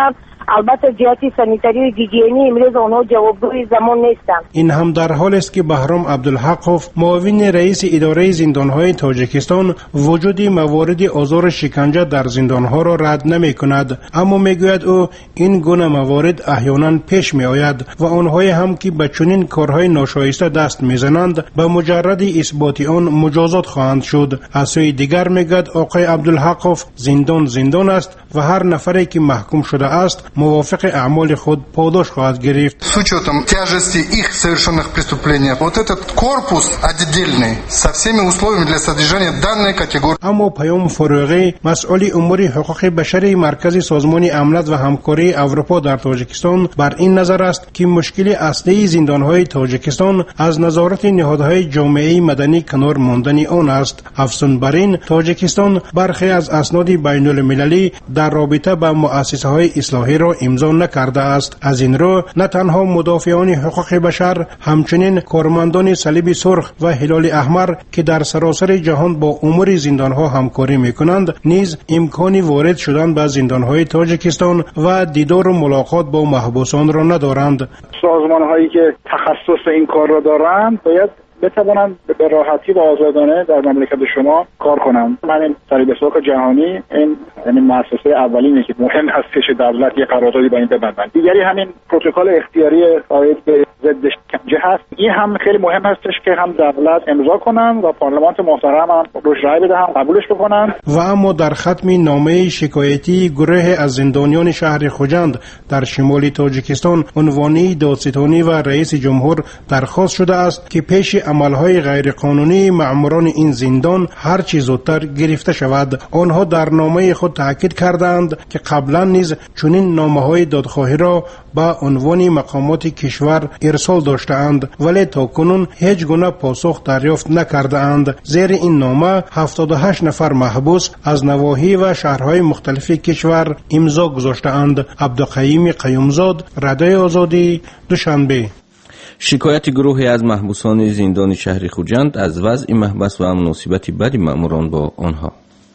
البته جهتی سانیتری و گیگینی امروز آنها جوابگوی زمان نیستند. این هم در حالی است که بهرام عبدالحقوف معاون رئیس اداره زندانهای تاجیکستان وجود موارد آزار شکنجه در زندانها را رد نمی کند، اما میگوید او این گونه موارد احیانا پیش می آید و آنهایی هم که به چنین کارهای ناشایسته دست میزنند به مجرد اثبات آن مجازات خواهند شد. از سوی دیگر میگوید آقای عبدالحقوف زندان است و هر نفری که محکوم شده است موافق اعمال خود پاداش خواهد گرفت. С учетом тяжести их совершенных преступлений, вот этот корпус отдельный со всеми условиями для содержания данной категории. اما پیام فاروقی مسئول امور حقوق بشری مرکز سازمان امنیت و همکاری اروپا در تاجیکستان بر این نظر است که مشکل اصلی زندانهای تاجیکستان از نظارت نهادهای جامعه مدنی کنار ماندن آن است. افزون بر این تاجیکستان برخی از اسناد بین المللی در رابطه با مؤسسه‌های اصلاحی را امضا نکرده است. از این رو نه تنها مدافعان حقوق بشر، همچنین کارمندان صلیب سرخ و هلال احمر که در سراسر جهان با امور زندانها همکاری میکنند نیز امکان وارد شدن به زندانهای تاجیکستان و دیدار و ملاقات با محبوسان را ندارند. سازمان‌هایی که تخصص این کار را دارند باید بتوانند به راحتی و آزادانه در مملکت شما کار کنند. من صلیب سرخ جهانی این یعنی مؤسسه اولینه که مهم هستش دولت یه قراردادی با این ببندن. دیگری همین پروتکل اختیاری عاید به ضد شکنجه هست. این هم خیلی مهم هستش که هم دولت امضا کنن و پارلمان محترم هم روش رای بده، هم قبولش بکنن. و اما در ختم نامه شکایتی گروه از زندانیان شهر خوجند در شمال تاجیکستان عنوانی دادستانی و رئیس جمهور درخواست شده است که پیش عملهای غیرقانونی مأموران این زندان هر چه زودتر گرفته شود. آنها در نامه خود تاکید کردند که قبلا نیز چنین نامه‌های دادخواهی را با عنوان مقامات کشور ارسال داشته‌اند ولی تاکنون هیچ گونه پاسخ دریافت نکرده‌اند. زیر این نامه 78 نفر محبوس از نواحی و شهرهای مختلف کشور امضا گذاشته‌اند. عبدالقیوم قیومزاد، رادیوی آزادی، دوشنبه. شکایت گروهی از محبوسان زندان شهر خوجند از وضع محبس و مناسبت بد مأموران با آنها.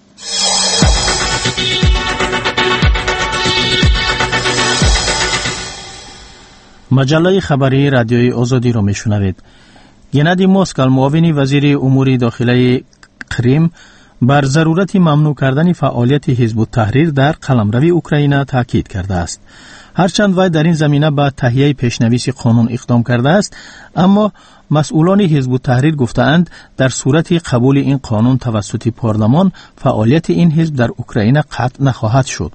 مجله خبری رادیوی آزادی را میشنوید. گنادی موسکال معاون وزیر امور داخلی کریم بر ضرورت ممنوع کردن فعالیت حزب التحریر در قلمرو اوکراین تاکید کرده است. هرچند وی در این زمینه به تهیه پیشنویس قانون اقدام کرده است، اما مسئولان حزب التحریر گفتند در صورت قبول این قانون توسط پارلمان فعالیت این حزب در اوکراین قطع نخواهد شد.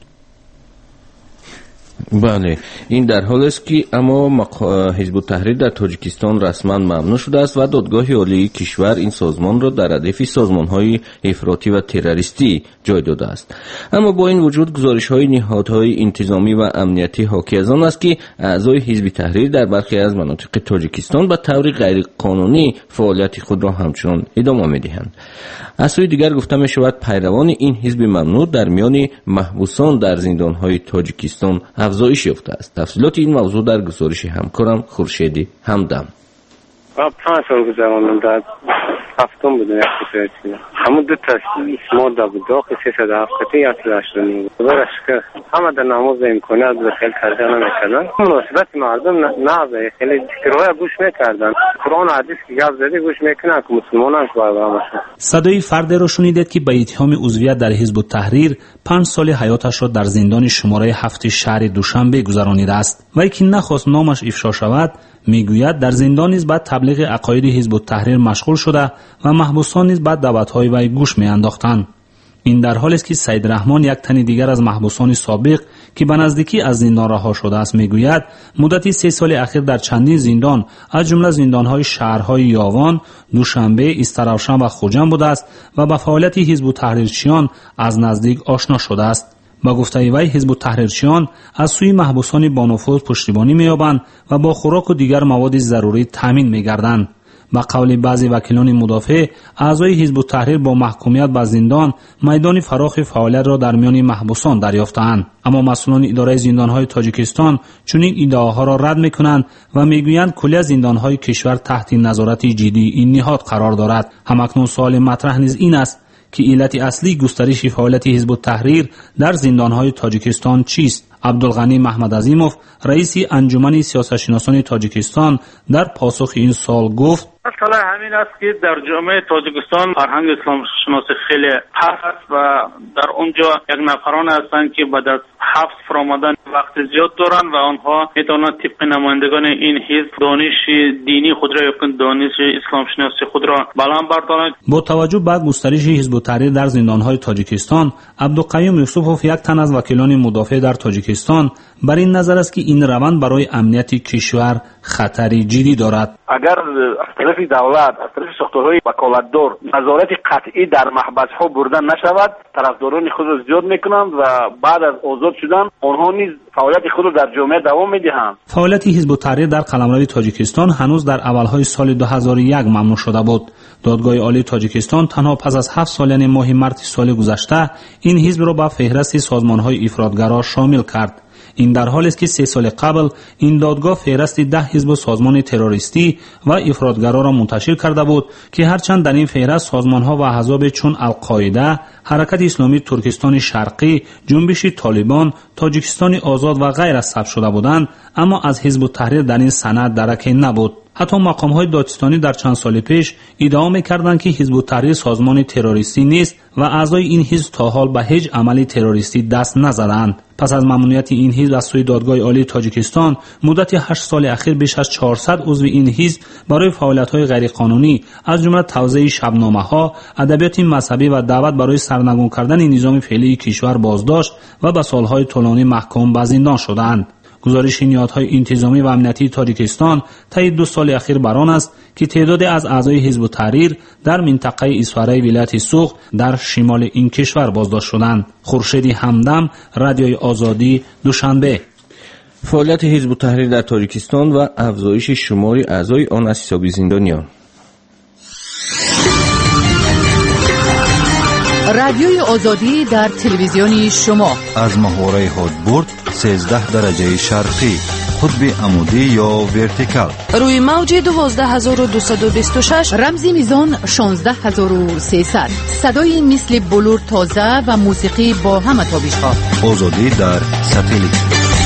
بله، این در حال است که اما حزب التحریر در تاجیکستان رسما ممنوع شده است و دادگاه عالی کشور این سازمان را در ردیف سازمان‌های افراطی و تروریستی جای داده است. اما با این وجود گزارش‌های نهادهای انتظامی و امنیتی حاکی از آن است که اعضای حزب تحریر در برخی از مناطق تاجیکستان به طور غیر قانونی فعالیت خود را همچنان ادامه می‌دهند. از سوی دیگر گفته می‌شود پیروان این حزب ممنوع در میان محبوسان در زندان‌های تاجیکستان افزایش یافته است. تفصیلات این موضوع در گزارش همکارم خورشیدی همدم. 5 سال گذراندم هفتم بودم اختصاصی همون دو تا مرد بود داخل 370 اصلش رو نیم برش که همه در نماز امکانات به خیلی کردن نمیکردن مناسبت مردم نه خیلی فکرهای گوش میکردن قرآن حدیث که گفت زده گوش میکنن که مسلمانان باید. صدای فرد را شنیدید که به اتهام عضویت در حزب التحریر 5 سال حیاتش را در زندان شماره 7 شهر دوشنبه گذرانیده است. ولی که نخواست نامش افشا شود میگوید در زندان نیز بعد تبلیغ عقاید حزب التحریر مشغول شده و محبوسان نیز بعد دعوت‌های وی گوش می‌انداختند. این در حالی است که سید رحمان یک تن دیگر از محبوسان سابق که به نزدیکی از زندان رها شده است میگوید مدتی 3 سال اخیر در چندین زندان از جمله زندان‌های شهرهای یاوان، دوشنبه، استراوشن و خوجند بوده است و با فعالیت حزب التحریرچیان از نزدیک آشنا شده است. با گفته وی حزب التحریرچیان از سوی محبوسان با نفوذ پشتیبانی می‌یابند و با خوراک و دیگر مواد ضروری تامین می‌گردند. با قول بعضی وکیلان مدافع، اعضای حزب التحریر با محکومیت به زندان میدان فراخ فعالیت را در میان محبوسان دریافتند. اما مسئولان اداره زندان‌های تاجیکستان چنین ادعاها را رد می‌کنند و می‌گویند کلیه زندان‌های کشور تحت نظارت جدی این نهاد قرار دارد. همکنون سوال مطرح نیز این است که علت اصلی گسترش فعالیت حزب التحریر در زندان‌های تاجیکستان چیست؟ عبدالغنی محمدعظیموف رئیس انجمن سیاستشناسان تاجیکستان در پاسخ این سوال گفت: مسئله همین است که در جامعه تاجیکستان فرهنگ اسلام شناسی خیلی هست و در اونجا یک نفران هستند که بعد از حبس فرآمدن وقت زیاد دارند و آنها میتوانند طبق نمایندگان این حزب دانش دینی خود را یا دانش اسلام شناسی خود را بلند بردارند. با توجه به گسترش حزب التحریر در زندانهای تاجیکستان، عبدالقیوم یوسفوف، یک تن از وکیلان مدافع در تاجیکستان، بر این نظر است که این روند برای امنیت کشور خطری جدی دارد. اگر از طرف دولت، از طرف ساختارهای وکالتدار نظارت قطعی در محبس‌ها بردن نشود، طرفداران خود را زیاد میکنند و بعد از آزاد شدن آنها نیز فعالیت خود را در جامعه دوام میدهند. فعالیت حزب التحریر در قلمرو تاجیکستان هنوز در اولهای سال 2001 ممنوع شده بود. دادگاه عالی تاجیکستان تنها پس از 7 سال یعنی ماه مارس سال گذشته این حزب را به فهرست سازمان‌های افراطگرا شامل کرد. این در حالی است که 3 سال قبل این دادگاه فهرست 10 حزب و سازمان تروریستی و افراطگرا را منتشر کرده بود که هرچند در این فهرست سازمان‌ها و احزاب چون القاعده، حرکت اسلامی ترکستان شرقی، جنبش طالبان، تاجیکستان آزاد و غیره ثبت شده بودند، اما از حزب التحریر در این سند درکی نبود. حتی مقام‌های دادستانی در چند سال پیش ادعا می‌کردند که حزب التحریر سازمان تروریستی نیست و اعضای این حزب تا حال به هیچ عملی تروریستی دست نزدند. پس از ممنوعیت این حزب از سوی دادگاه عالی تاجیکستان، مدت 8 سال اخیر بیش از 400 عضو این حزب برای فعالیت‌های غیرقانونی از جمله توزیع شبنامه‌ها، ادبیات مذهبی و دعوت برای سرنگون کردن نظام فعلی کشور بازداشت و به سال‌های طولانی محکوم به زندان شدند. گزارش نهادهای انتظامی و امنیتی تاجیکستان طی 2 سال اخیر بر آن است که تعدادی از اعضای حزب التحریر در منطقه اسواره ولایت سوق در شمال این کشور بازداشت شدند. خورشید همدم، رادیوی آزادی، دوشنبه. فعالیت حزب التحریر در تاجیکستان و افزایش شمار اعضای آن از حساب زندانیان. رادیوی آزادی در تلویزیون شما از محوره هادبورد 13 درجه شرقی، قطب عمودی یا ورتیکال، روی موج 12226، رمزی میزان 16300، صدای مثل بلور تازه و موسیقی با همه تابش‌ها. آزادی در ساتلیت.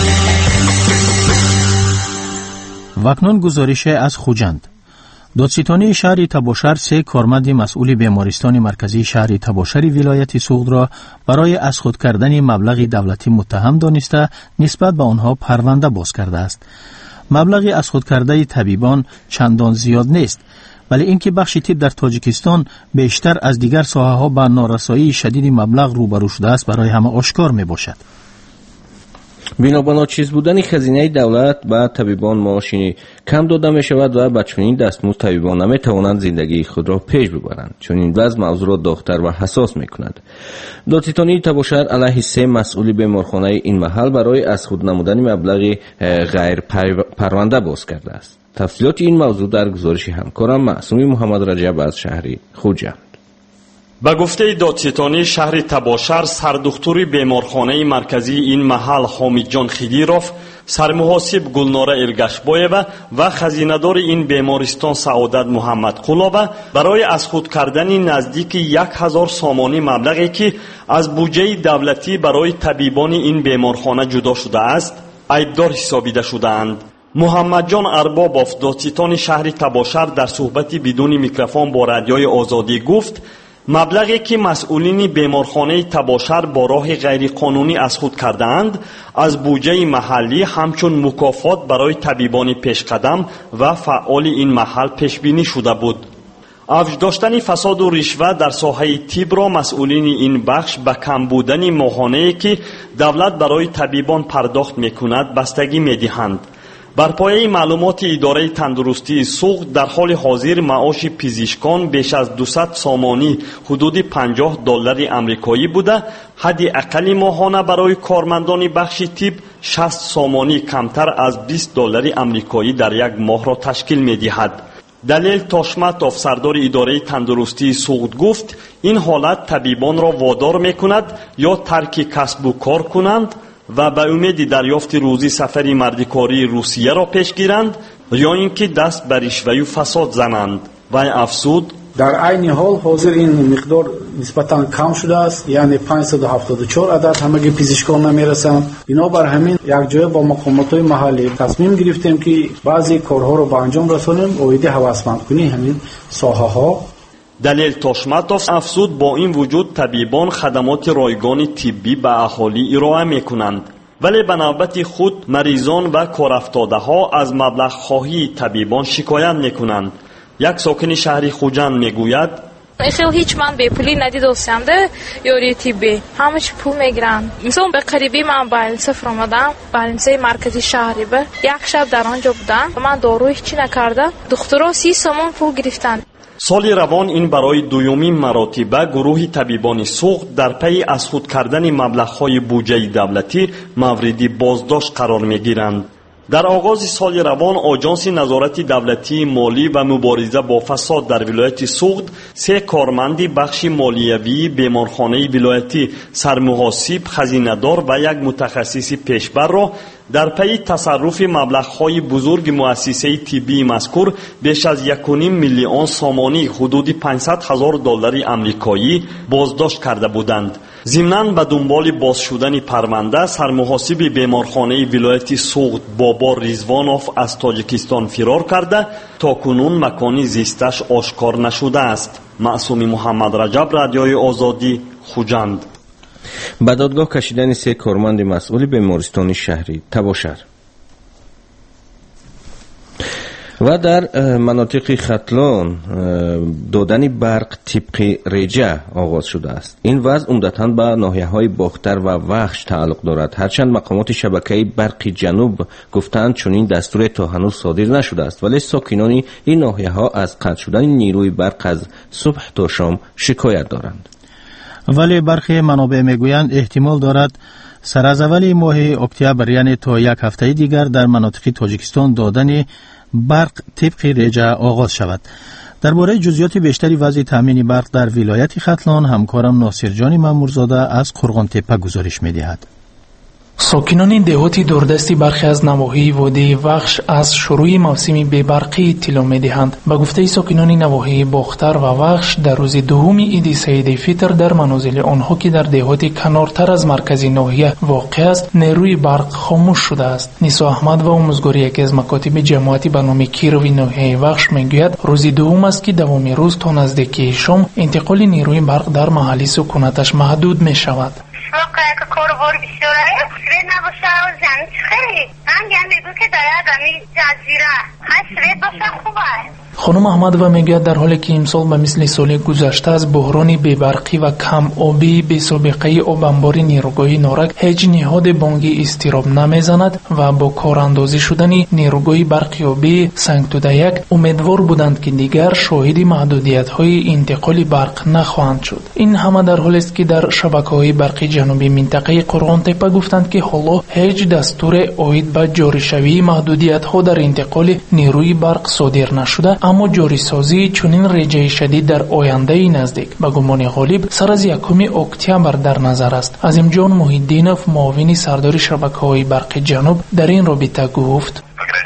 واکنون گزارش از خوجند. دادستانی شهر تباشر 3 کارمند مسئول بیمارستان مرکزی شهر تباشر ولایت سوغد را برای از خود کردن مبلغ دولتی متهم دانسته نسبت به آنها پرونده باز کرده است. مبلغ از خود کرده طبیبان چندان زیاد نیست، ولی اینکه بخش طب در تاجیکستان بیشتر از دیگر ساحه‌ها با نارسایی شدید مبلغ روبرو شده است برای همه آشکار می باشد. بنابر ناچیز بودن خزینه دولت به طبیبان معاشی کم داده می شود و با چنین دستمزد طبیبان نمی توانند زندگی خود را پیش ببرند، چون این وضع موضوع را داغ‌تر و حساس می کند. دادستانی تباشر علیه 3 مسئول بیمارخانه این محل برای از خود نمودن مبلغ غیر پرونده باز کرده است. تفصیلات این موضوع در گزارش همکارم معصومی محمد رجب از شهر خوجند. به گفته دادستانی شهر تباشر، سردختور بیمارخانه مرکزی این محل حامد جان خیدیروف، سرمحاسب گلناره الگشبایوه و خزیندار این بیمارستان سعادت محمد قلابه برای از خود کردن نزدیک 1000 سامانی مبلغی که از بودجه دولتی برای طبیبان این بیمارخانه جدا شده است، عیبدار حسابیده شدند. محمد جان اربابوف، دادستان شهر تباشر، در صحبتی بدون میکروفون با رادیوی آزادی گفت مبلغی که مسئولین بیمارخانه تباشر با راه غیر قانونی از خود کردند از بودجه محلی همچون مکافات برای طبیبان پیشقدم و فعال این محل پیش بینی شده بود. افزایش داشتن فساد و رشوه در ساحه طب را مسئولین این بخش به کم بودن ماهانه‌ای که دولت برای طبیبان پرداخت می‌کند بستگی می‌دهند. بر پایه معلومات اداره تندرستی سوغد در حال حاضر معاش پزشکان بیش از 200 سامانی حدود $50 آمریکایی بوده، حد اقل ماهانه برای کارمندان بخش طب 60 سامانی کمتر از $20 آمریکایی در یک ماه را تشکیل می‌دهد. دلیل تاشمتوف، سردار اداره تندرستی سوغد گفت این حالت طبیبان را وادار می‌کند یا ترک کسب و کار کنند و به امید دریافت روزی سفری مردکاری روسیه را پیش گیرند یا اینکه دست بر رشوه و فساد زنند. و افزود در عین حال حاضر این مقدار نسبتاً کم شده است، یعنی 574 عدد همگی پزشکان نمیرسند. بنابر همین یک جای با مقامات‌های محلی تصمیم گرفتیم که بعضی کارها رو به انجام رسانیم، اویده هوسمند کنی همین ساحه‌ها. دلیل توشماتوف افزود با این وجود طبیبان خدمات رایگان طبی به اهالی ارائه میکنند، ولی به نوبت خود مریضان و کارافتاده‌ها از مبلغ خواهی طبیبان شکایت میکنند. یک ساکن شهر خوجند میگوید خیلی هیچ من به پولی ندیدم ده یاری طبی همش پول میگیرن. مثلا به قریبی من با صفر آمدم، بالانسه مرکزی شهری به یک شب در آنجا بودم، من دارو هیچی نکردم، دکترها 30 سوم پول گرفتن. سال روان این برای دومین مراتبه گروه طبیبان سوخت در پی از خود کردن مبلغ‌های بودجه دولتی مورد بازداشت قرار میگیرند. در آغاز سال روان آژانس نظارت دولتی مالی و مبارزه با فساد در ولایت سوخت 3 کارمند بخش مالیوی بیمارخانه ولایتی، سرمحاسب، خزینه‌دار و یک متخصص پیشبر را در پی تصرف مبلغ‌های بزرگ مؤسسه طبی مذکور بیش از 1.5 میلیون سامانی حدود $500,000 آمریکایی بازداشت کرده بودند. ضمناً به دنبال باز شدن پرونده سرمحاسب بیمارخانه ولایت سوخت بابا رضوانوف از تاجیکستان فرار کرده تا کنون مکان زیستش آشکار نشده است. معصوم محمد رجب، رادیوی آزادی، خوجند. به دادگاه کشیدن 3 کارمند مسئول بیمارستان شهری تباشر. و در مناطق ختلان دادن برق طبق رجه آغاز شده است. این وضع عمدتاً به ناحیه‌های باختر و وخش تعلق دارد، هرچند مقامات شبکه برق جنوب گفتند چنین دستور تا هنوز صادر نشده است، ولی ساکنان این ناحیه‌ها از قطع شدن نیروی برق از صبح تا شام شکایت دارند. ولی برخی منابع میگویند احتمال دارد سر از اول ماه اکتبر، یعنی تا یک هفته دیگر، در مناطق تاجیکستان دادن برق طبق رجه آغاز شود. درباره جزئیات بیشتری وضع تامین برق در ولایت ختلان همکارم ناصر جان مامورزاده از قرغان تپه گزارش می‌دهد. ساکنان دهاتی دوردستی برخی از نواحی وادی وخش از شروع موسم بی‌برقی اطلاع می‌دهند. به گفته ساکنان نواحی باختر و وخش، در روز دوم عید سعید فطر در منازل آنها که در دهاتی کنارتر از مرکز ناحیه واقع است نیروی برق خاموش شده است. نیسا احمد و آموزگاری یکی از مکاتب جماعتی به نام کیروی ناحیه وخش میگوید روز دوم است که دوام روز تا نزدیکی شام انتقال نیروی برق در محل سکونتش محدود می‌شود. نباشه و زن خیلی من میگو که داید امی جزیره حسرت باشه خوبه. خانم احمد و میگوید در حالی که امسال به مثل سال گذشته از بحران بی‌برقی و کم آبی بی سابقه آب انبار نیروگاه نارک هیچ نهاد بانکی اضطراب نمیزند و با کاراندازی شدن نیروگاه برقیابی سنگتوده یک امیدوار بودند که دیگر شاهد محدودیت های انتقال برق نخواهند شد. این همه در حالی است که در شبکه‌های برقی جنوبی منطقه قرغان تپه گفتند که حالا هیچ دستور عاید به جاری شوی محدودیت ها در انتقال نیروی برق صادر نشده، اما جاری سازی چنین رجای شدید در آینده نزدیک به گمان غالب سر از 1 اکتبر در نظر است. عظیم جان محیدینوف، معاون سردار شبکه‌های برق جنوب، در این رابطه گفت: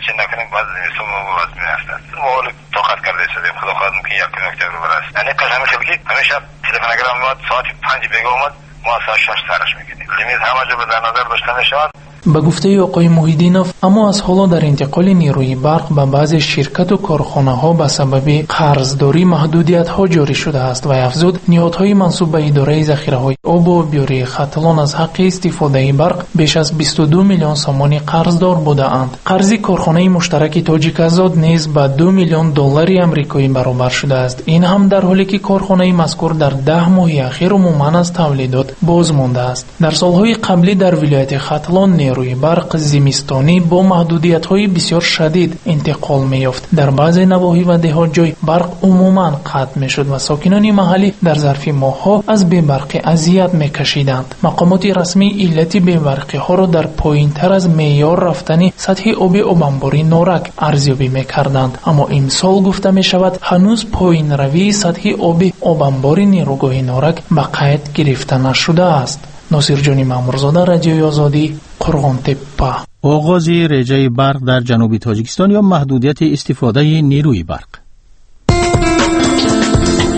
همیشه تلفن اگر اومد ساعت 5 بیگ اومد ما ساعت 6 سرش میگیریم. لیمیت همه جا در نظر داشته میشود. به گفته آقای محیدینوف، اما از حالا در انتقال نیروی برق به بعضی شرکت و کارخانه ها به سبب قرضداری محدودیت ها جاری شده است و افزود نهادهای منسوب به اداره ذخیره های آب و آبیاری ختلان از حق استفاده برق بیش از 22 میلیون سوم قرضدار بوده اند. قرض کارخانه مشترک تاجیک آزاد نیز به 2 میلیون دلار آمریکایی برابر شده است. این هم در حالی که کارخانه مذکور در 10 ماه اخیر عموما از تولیدات باز مانده است. در سالهای قبلی در ولایت ختلان نیروی برق زمستانی با محدودیت‌های بسیار شدید انتقال می‌یافت. در بعضی نواحی و دهات جای برق عموماً قطع می‌شد و ساکنان محلی در ظرف ماه‌ها از بی‌برقی اذیت می‌کشیدند. مقامات رسمی علت بی‌برقی‌ها را در پایین‌تر از معیار رفتن سطح آب آبانباری نارک ارزیابی می‌کردند، اما امسال گفته می‌شود هنوز پایین روی سطح آب آبانباری نیروگاه نارک به قید گرفته نشده است. ناصر جانی مامورزاده، رادیوی آزادی، قرغان تپه. آغاز رجای برق در جنوب تاجیکستان یا محدودیت استفاده نیروی برق.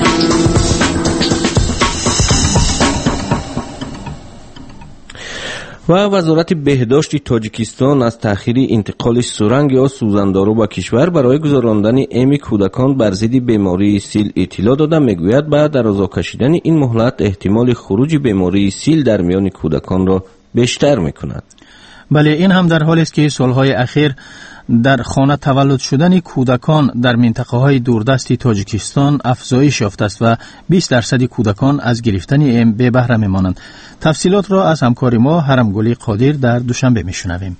و وزارت بهداشت تاجیکستان از تأخیر انتقال سرنگ یا سوزندارو به کشور برای گذراندن ایم کودکان بر ضد بیماری سیل اطلاع داده. میگوید بعد درازا کشیدن این مهلت احتمال خروج بیماری سیل در میان کودکان را بیشتر میکند. بله، این هم در حالی است که سالهای اخیر در خانه تولد شدن کودکان در منطقه های دوردست تاجیکستان افزایش یافته است و 20% کودکان از گرفتن ایم بی بهره میمانند. تفصیلات را از همکار ما هرمگلی قادر در دوشنبه میشنویم.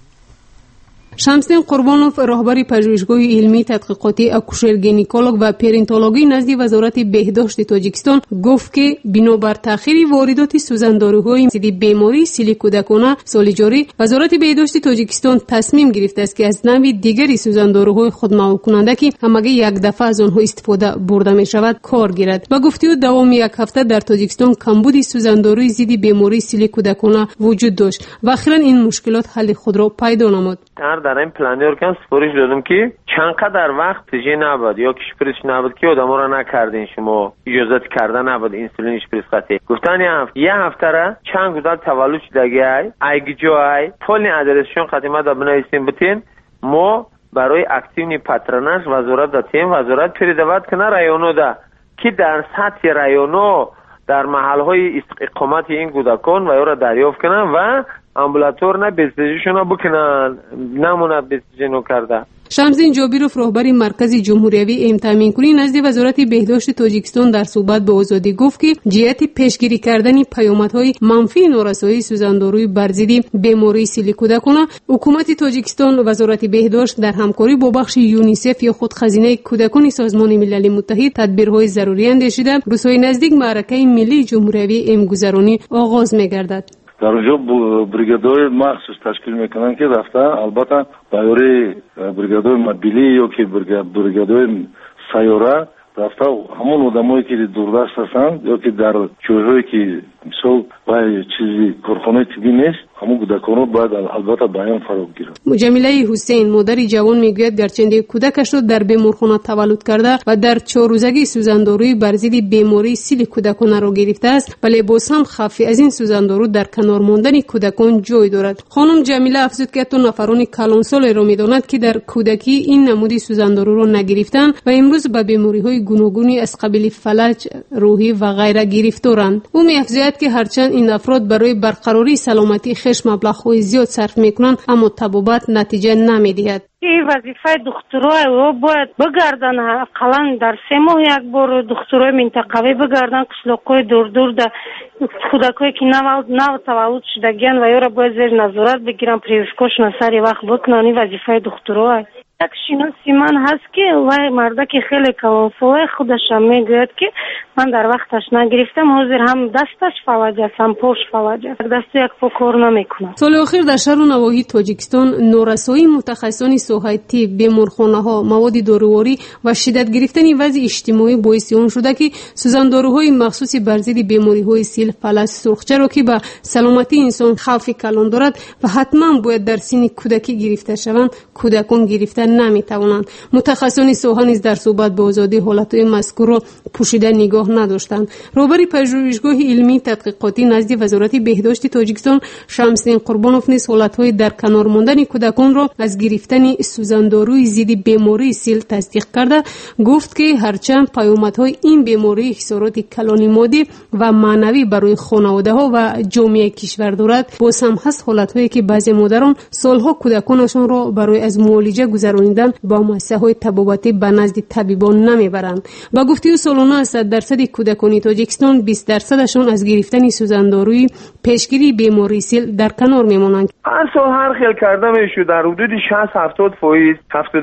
شمسدین قربانوف، راهبر پژوهشگاه علمی تحقیقاتی اکوشر گینکولوگ و پرینتولوژی نزد وزارت بهداشت تاجیکستان گفت که بنابر تأخیر واردات سوزنداروهای ضد بیماری سیل کودکانه سال جاری، وزارت بهداشت تاجیکستان تصمیم گرفته است که از نوع دیگری سوزنداروهای خودمحور کننده که همگی یک دفعه از آنها استفاده برده می شود کار گیرد. با گفته او دوام یک هفته در تاجیکستان کمبود سوزنداروی ضد بیماری سیل کودکانه وجود داشت و اخیرا این مشکلات حل خود را پیدا نمود. در این پلانیر کن سفارش دادم که چندقدر وقت تجه نبود یا کشپریش نبود که آدم را نکردین شما اجازت کرده نبود انسولین اشپریس قطعی گفتن یه هفته را چند گودال تولد شدگی ایگی جای پولین ادرسشون قدیمه دا بنایستیم بتین ما برای اکتیونی پترنش وزارت داتیم وزارت پریدوات کنه رایونو دا که در سطح رایونو در محلهای اقامت این کودکان و یا را دریافت کنن و امبولاتور نه بسیجشون بکنن نموند بسیجنو کرده. شمسدین جابیروف، راهبر مرکز جمهوریوی ایم تامین کنی نزد وزارت بهداشت تاجیکستان در صحبت با آزادی گفت که جهت پیشگیری کردن پیامدهای منفی نارسایی سوزنداروی بر ضد بیماری سیل کودکان، حکومت تاجیکستان و وزارت بهداشت در همکاری با بخش یونیسف یا خودخزینه کودکان سازمان ملل متحد تدبیرهای ضروری اندیشیده روزهای نزدیک معرکه ملی جمهوریوی ایم گذرانی آغاز می‌گردد. در اونجا بریگادهای مخصوص تشکیل میکنن که رفته البته برای بریگادهای مبیلی یا که بریگادهای سیاره رفته همون آدمایی که دوردست هستند یا که در جاهایی که مثال باید چیزی کارخانه طبی نیست همون کودکان باید البته بیان فرا گیرد. جمیله حسین، مادر جوان، میگوید گرچه کودکش را در بیمارخانه تولد کرده و در 4 روزگی سوزنداروی بر ضد بیماری سیل کودکان را گرفته است، ولی باز هم خوف از این سوزندارو در کنار ماندن کودکان جای دارد. خانم جمیله افزود که تو نفران کلانسال را میداند که در کودکی این نمودی سوزندارو را نگرفتند و امروز به بیماری‌های گوناگونی از قبیل فلج، روحی و غیره گرفتارند. او می‌افزاید که هرچند این افراد برای برقراری سلامتی خش مبلغ‌های زیاد صرف می‌کنند اما طبابت نتیجه نمی‌دهد. این وظیفه دکترای و باید بگردن حداقل در 3 ماه یک بار دکترای منطقوی بگردن قشلاق‌های دور در کودکایی که نو تولد شدگیان و یا را باید زیر نظارت بگیرن پریوشکاشون سری وقت بکنن. این وظیفه دکترای. یک شناسی من هست که وای مرده که خیلی کلانسال خودش هم میگوید که من در وقتش نگرفتم، حاضر هم دستش فلج است هم پاش فلج است، دست یک پا کار نمیکنه. سال اخیر در شهر و نواحی تاجیکستان نارسایی متخصصان صحت طب، بیمارخانه‌ها، مواد دارویی و شدت گرفتن وضع اجتماعی باعث آن شده که سوزنداروهای مخصوص بر ضد بیماری‌های سیل، فلج، سرخچه را که به سلامتی انسان خوف کلان دارد و حتما باید در سن کودکی گرفته شوند، کودکان گرفته نمیتوانند. متخصصان صحت نیز در صحبت با آزادی حالتهای مذکور را پوشیده نگاه نداشتند. راهبر پژوهشگاه علمی تحقیقاتی نزد وزارت بهداشت تاجیکستان شمسدین قربانوف نیز حالتهای در کنار ماندن کودکان را از گرفتن سوزنداروی ضد بیماری سیل تصدیق کرده. گفت که هرچند پیامدهای این بیماری خسارات کلانی مادی و معنوی برای خانواده‌ها و جامعه کشور دارد، باز هم هست حالتهایی که بعضی مادران سالها کودکانشان را برای از معالجه گذراندن با مؤسسه‌های طبابتی به نزد طبیبان نمیبرند. با گفته او سالانه 100% کودکان تاجیکستان 20%شان از گرفتن سوزنداروی پیشگیری بیماری سیل در کنار میمانند. هر سال هر خیل کرده میشه در حدود 60-70%،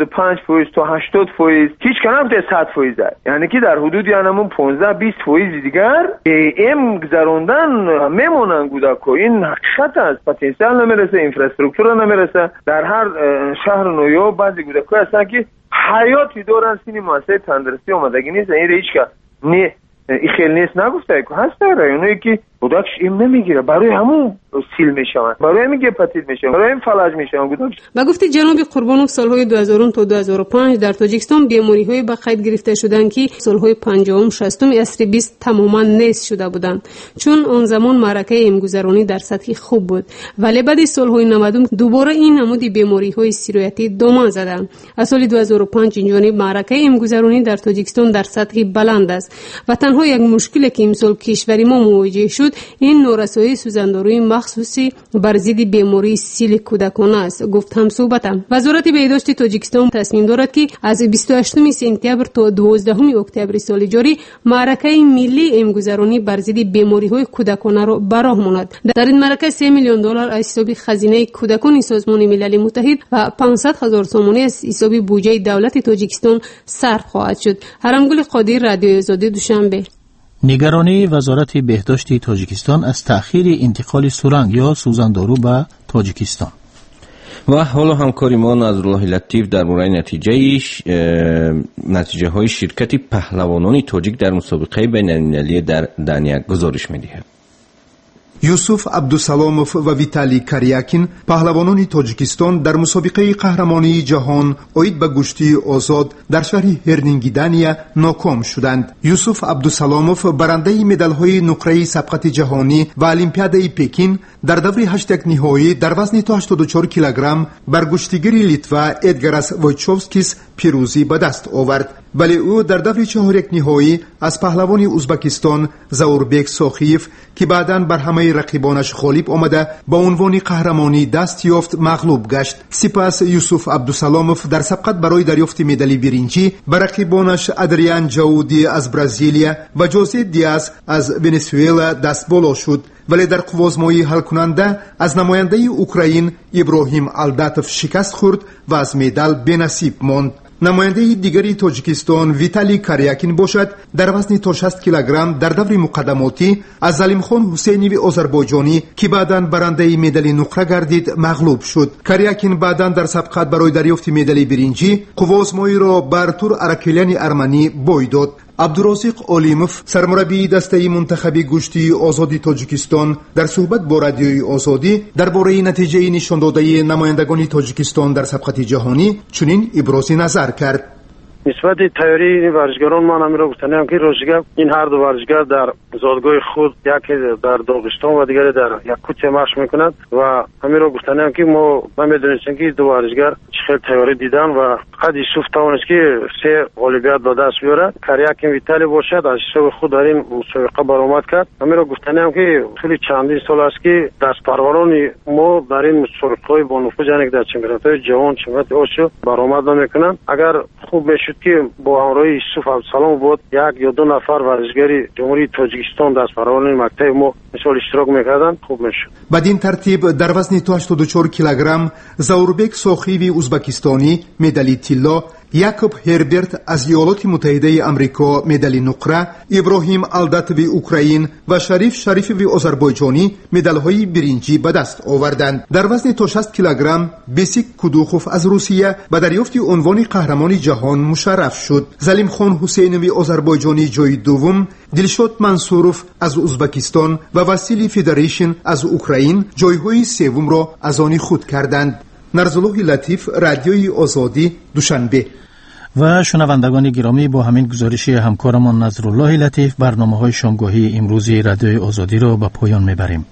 75% تا 80%، هیچ کنم تا 100%. یعنی که در حدود یعنی 15-20% دیگر ایم گذراندن میمونن کودکان. این حقیقت است. پتانسیل نمیرسه، اینفراستراکچور نمیرسه. در هر شهر نویا بعضی کودکان هستن که حیاتی دارن سینی مؤسسه تندرستی اومدگی نیست. این هیچ که نه این خیلی نیست نگفته که هست. رایونایی که گوداکش این نمیگیره، برای همون سیل میشن، برای همین گپتید میشن، برای همین فلج میشن گوداکش. با گفته جناب قربانوف سالهای 2000 تا 2005 در تاجیکستان بیماری‌های به قید گرفته شدند که سالهای 50 60 عصر 20 تماما نیست شده بودند، چون آن زمان معرکه ایمگذرانی در سطح خوب بود، ولی بعد سالهای 90 دوباره این نمود بیماری‌های سیرویتی دامن زدند. از سال 2005 اینجانب معرکه ایمگذرانی در تاجیکستان در سطح بلند است و تنها یک مشکلی که امسال کشور ما مواجه شد این نورسایی سوزانداروی مخصوصی بر ضد بیماری سیل کودکان است. گفت همصحبتم وزارت بهداشت تاجیکستان تصمیم دارد که از 28 سپتامبر تا 12 اکتبر سال جاری معرکه ملی ایمگذرانی بر ضد بیماری‌های کودکان را براه ماند. در این معرکه 3 میلیون دلار از حساب خزینه کودکان سازمان ملل متحد و 500,000 تومان از حساب بودجه دولت تاجیکستان صرف خواهد شد. هرمگل قادر، رادیوی آزادی، دوشنبه. نگرانی وزارت بهداشت تاجیکستان از تأخیر انتقال سرنگ یا سوزاندارو به تاجیکستان. و حالا همکاری ما نظرالله لطیف درباره نتیجه های شرکت پهلوانان تاجیک در مسابقه بین‌المللی در دنیا گزارش می‌دهد. یوسف عبدالسلاموف و ویتالی کریاکین پهلوانان تاجیکستان در مسابقه قهرمانی جهان اوید به گشتی آزاد در شهر هرنینگیدانیا ناکام شدند. یوسف عبدالسلاموف برنده مدال‌های نقره سبقت جهانی و المپیاد پکین در دوره 8 نهایی در وزن تا 84 کیلوگرم بر گشتیگر لیتوا ادگارس وایچوفسکیس پیروزی به دست آورد، ولی او در دوره 4 نهایی از پهلوان ازبکستان زاوربک ساخیف که بعداً بر همه رقیبانش غالب آمده با عنوان قهرمانی دست یافت مغلوب گشت. سپس یوسف عبدالسلاموف در سبقت برای دریافت مدال برنجی بر رقیبانش ادریان جاودی از برزیلیا و جوزه دیاز از ونزوئلا دست بالا شد، ولی در قوازمایی حل کننده از نماینده اوکراین ابراهیم الداتف شکست خورد و از مدال بی‌نصیب ماند. نماینده دیگری تاجیکستان ویتالی کریاکین باشد در وزن تا 60 کیلوگرم در دور مقدماتی از زلیمخان حسینی آذربایجانی که بعداً برنده مدال نقره گردید مغلوب شد. کریاکین بعداً در سبقت برای دریافت مدال برنجی قوازمایی را بر تور ارکلیان ارمنی بای داد. عبدالرازق علیموف سرمربی دسته منتخب گشتی آزادی تاجیکستان در صحبت با رادیوی آزادی درباره نتیجه نشان داده نمایندگان تاجیکستان در سبقت جهانی چنین ابراز نظر کرد. نسبت تیاری این ورزشکاران من همین را گفتنیم که روزگار این هر دو ورزشکار در زادگاه خود یکی در داغستان و دیگری در یاکوتیا مشق میکنند و همین را گفتنیم که ما میدونستیم که دو ورزشکار خیلی تیاری دیدن و قد یوسف توانست که 3 المپیاد به دست بیاره. کریاکین ویتالی باشد از حساب خود در این مسابقه برآمد کرد. همین را گفتنیم که خیلی چندین سال است که دست پروران ما در این مسابقه با نفوذ در چمپیونات جهان چمپیونات آسیا برآمد نمیکنند. اگر خوب میشد که با همراه یوسف عبدالسلام بود 1 یا 2 نفر ورزشکاری جمهوری تاجیکستان دست پروران مقطع ما مثال اشتراک میکردن خوب میشد. بدین ترتیب در وزن تا 84 کیلوگرم زاوربک ساخیوی ازبکستانی مدال طلا، یاکوب هربرت از ایالات متحده آمریکا مدال نقره، ابراهیم الداتوی اوکراین و شریف شریفوی آذربایجانی مدال‌های برنجی به دست آوردند. در وزن تا 60 کیلوگرم بیسیک کودوخوف از روسیه به دریافت عنوان قهرمان جهان مشرف شد. زلیمخان حسینوی آذربایجانی جای دوم، دلشاد منصوروف از ازبکستان و واسیلی فدریشن از اوکراین جایهای سوم را از آن خود کردند. نظرالله لطیف، رادیوی آزادی، دوشنبه. و شنوندگان گرامی با همین گزارش همکارمان نظرالله لطیف برنامه‌های شامگاهی امروزی رادیوی آزادی را به پایان میبریم.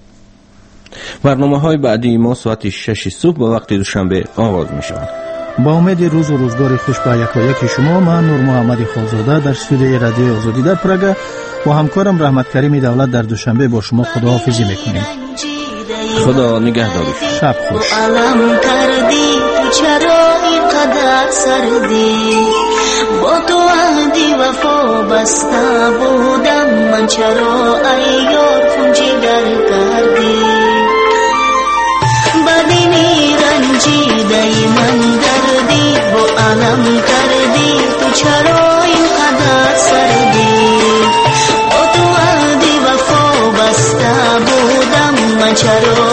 برنامه‌های بعدی ما ساعت 6 صبح به وقت دوشنبه آغاز می‌شود. با امید روز و روزگار خوش به یکایک شما، من نور محمد خالزاده در استودیوی رادیوی آزادی در پراگ و همکارم رحمت کریم دولت در دوشنبه با شما خداحافظی میکنیم. خدا نگهدارش. شب خوش. علم کردی تو چرا اینقدر سردی، با تو عهدی وفا بسته بودم من، چرا ای یار خون جگر کردی، بدینی رنجیده من دردی، با علم کردی تو چرا اینقدر سردی، با تو عهدی وفا بسته بودم من، چرا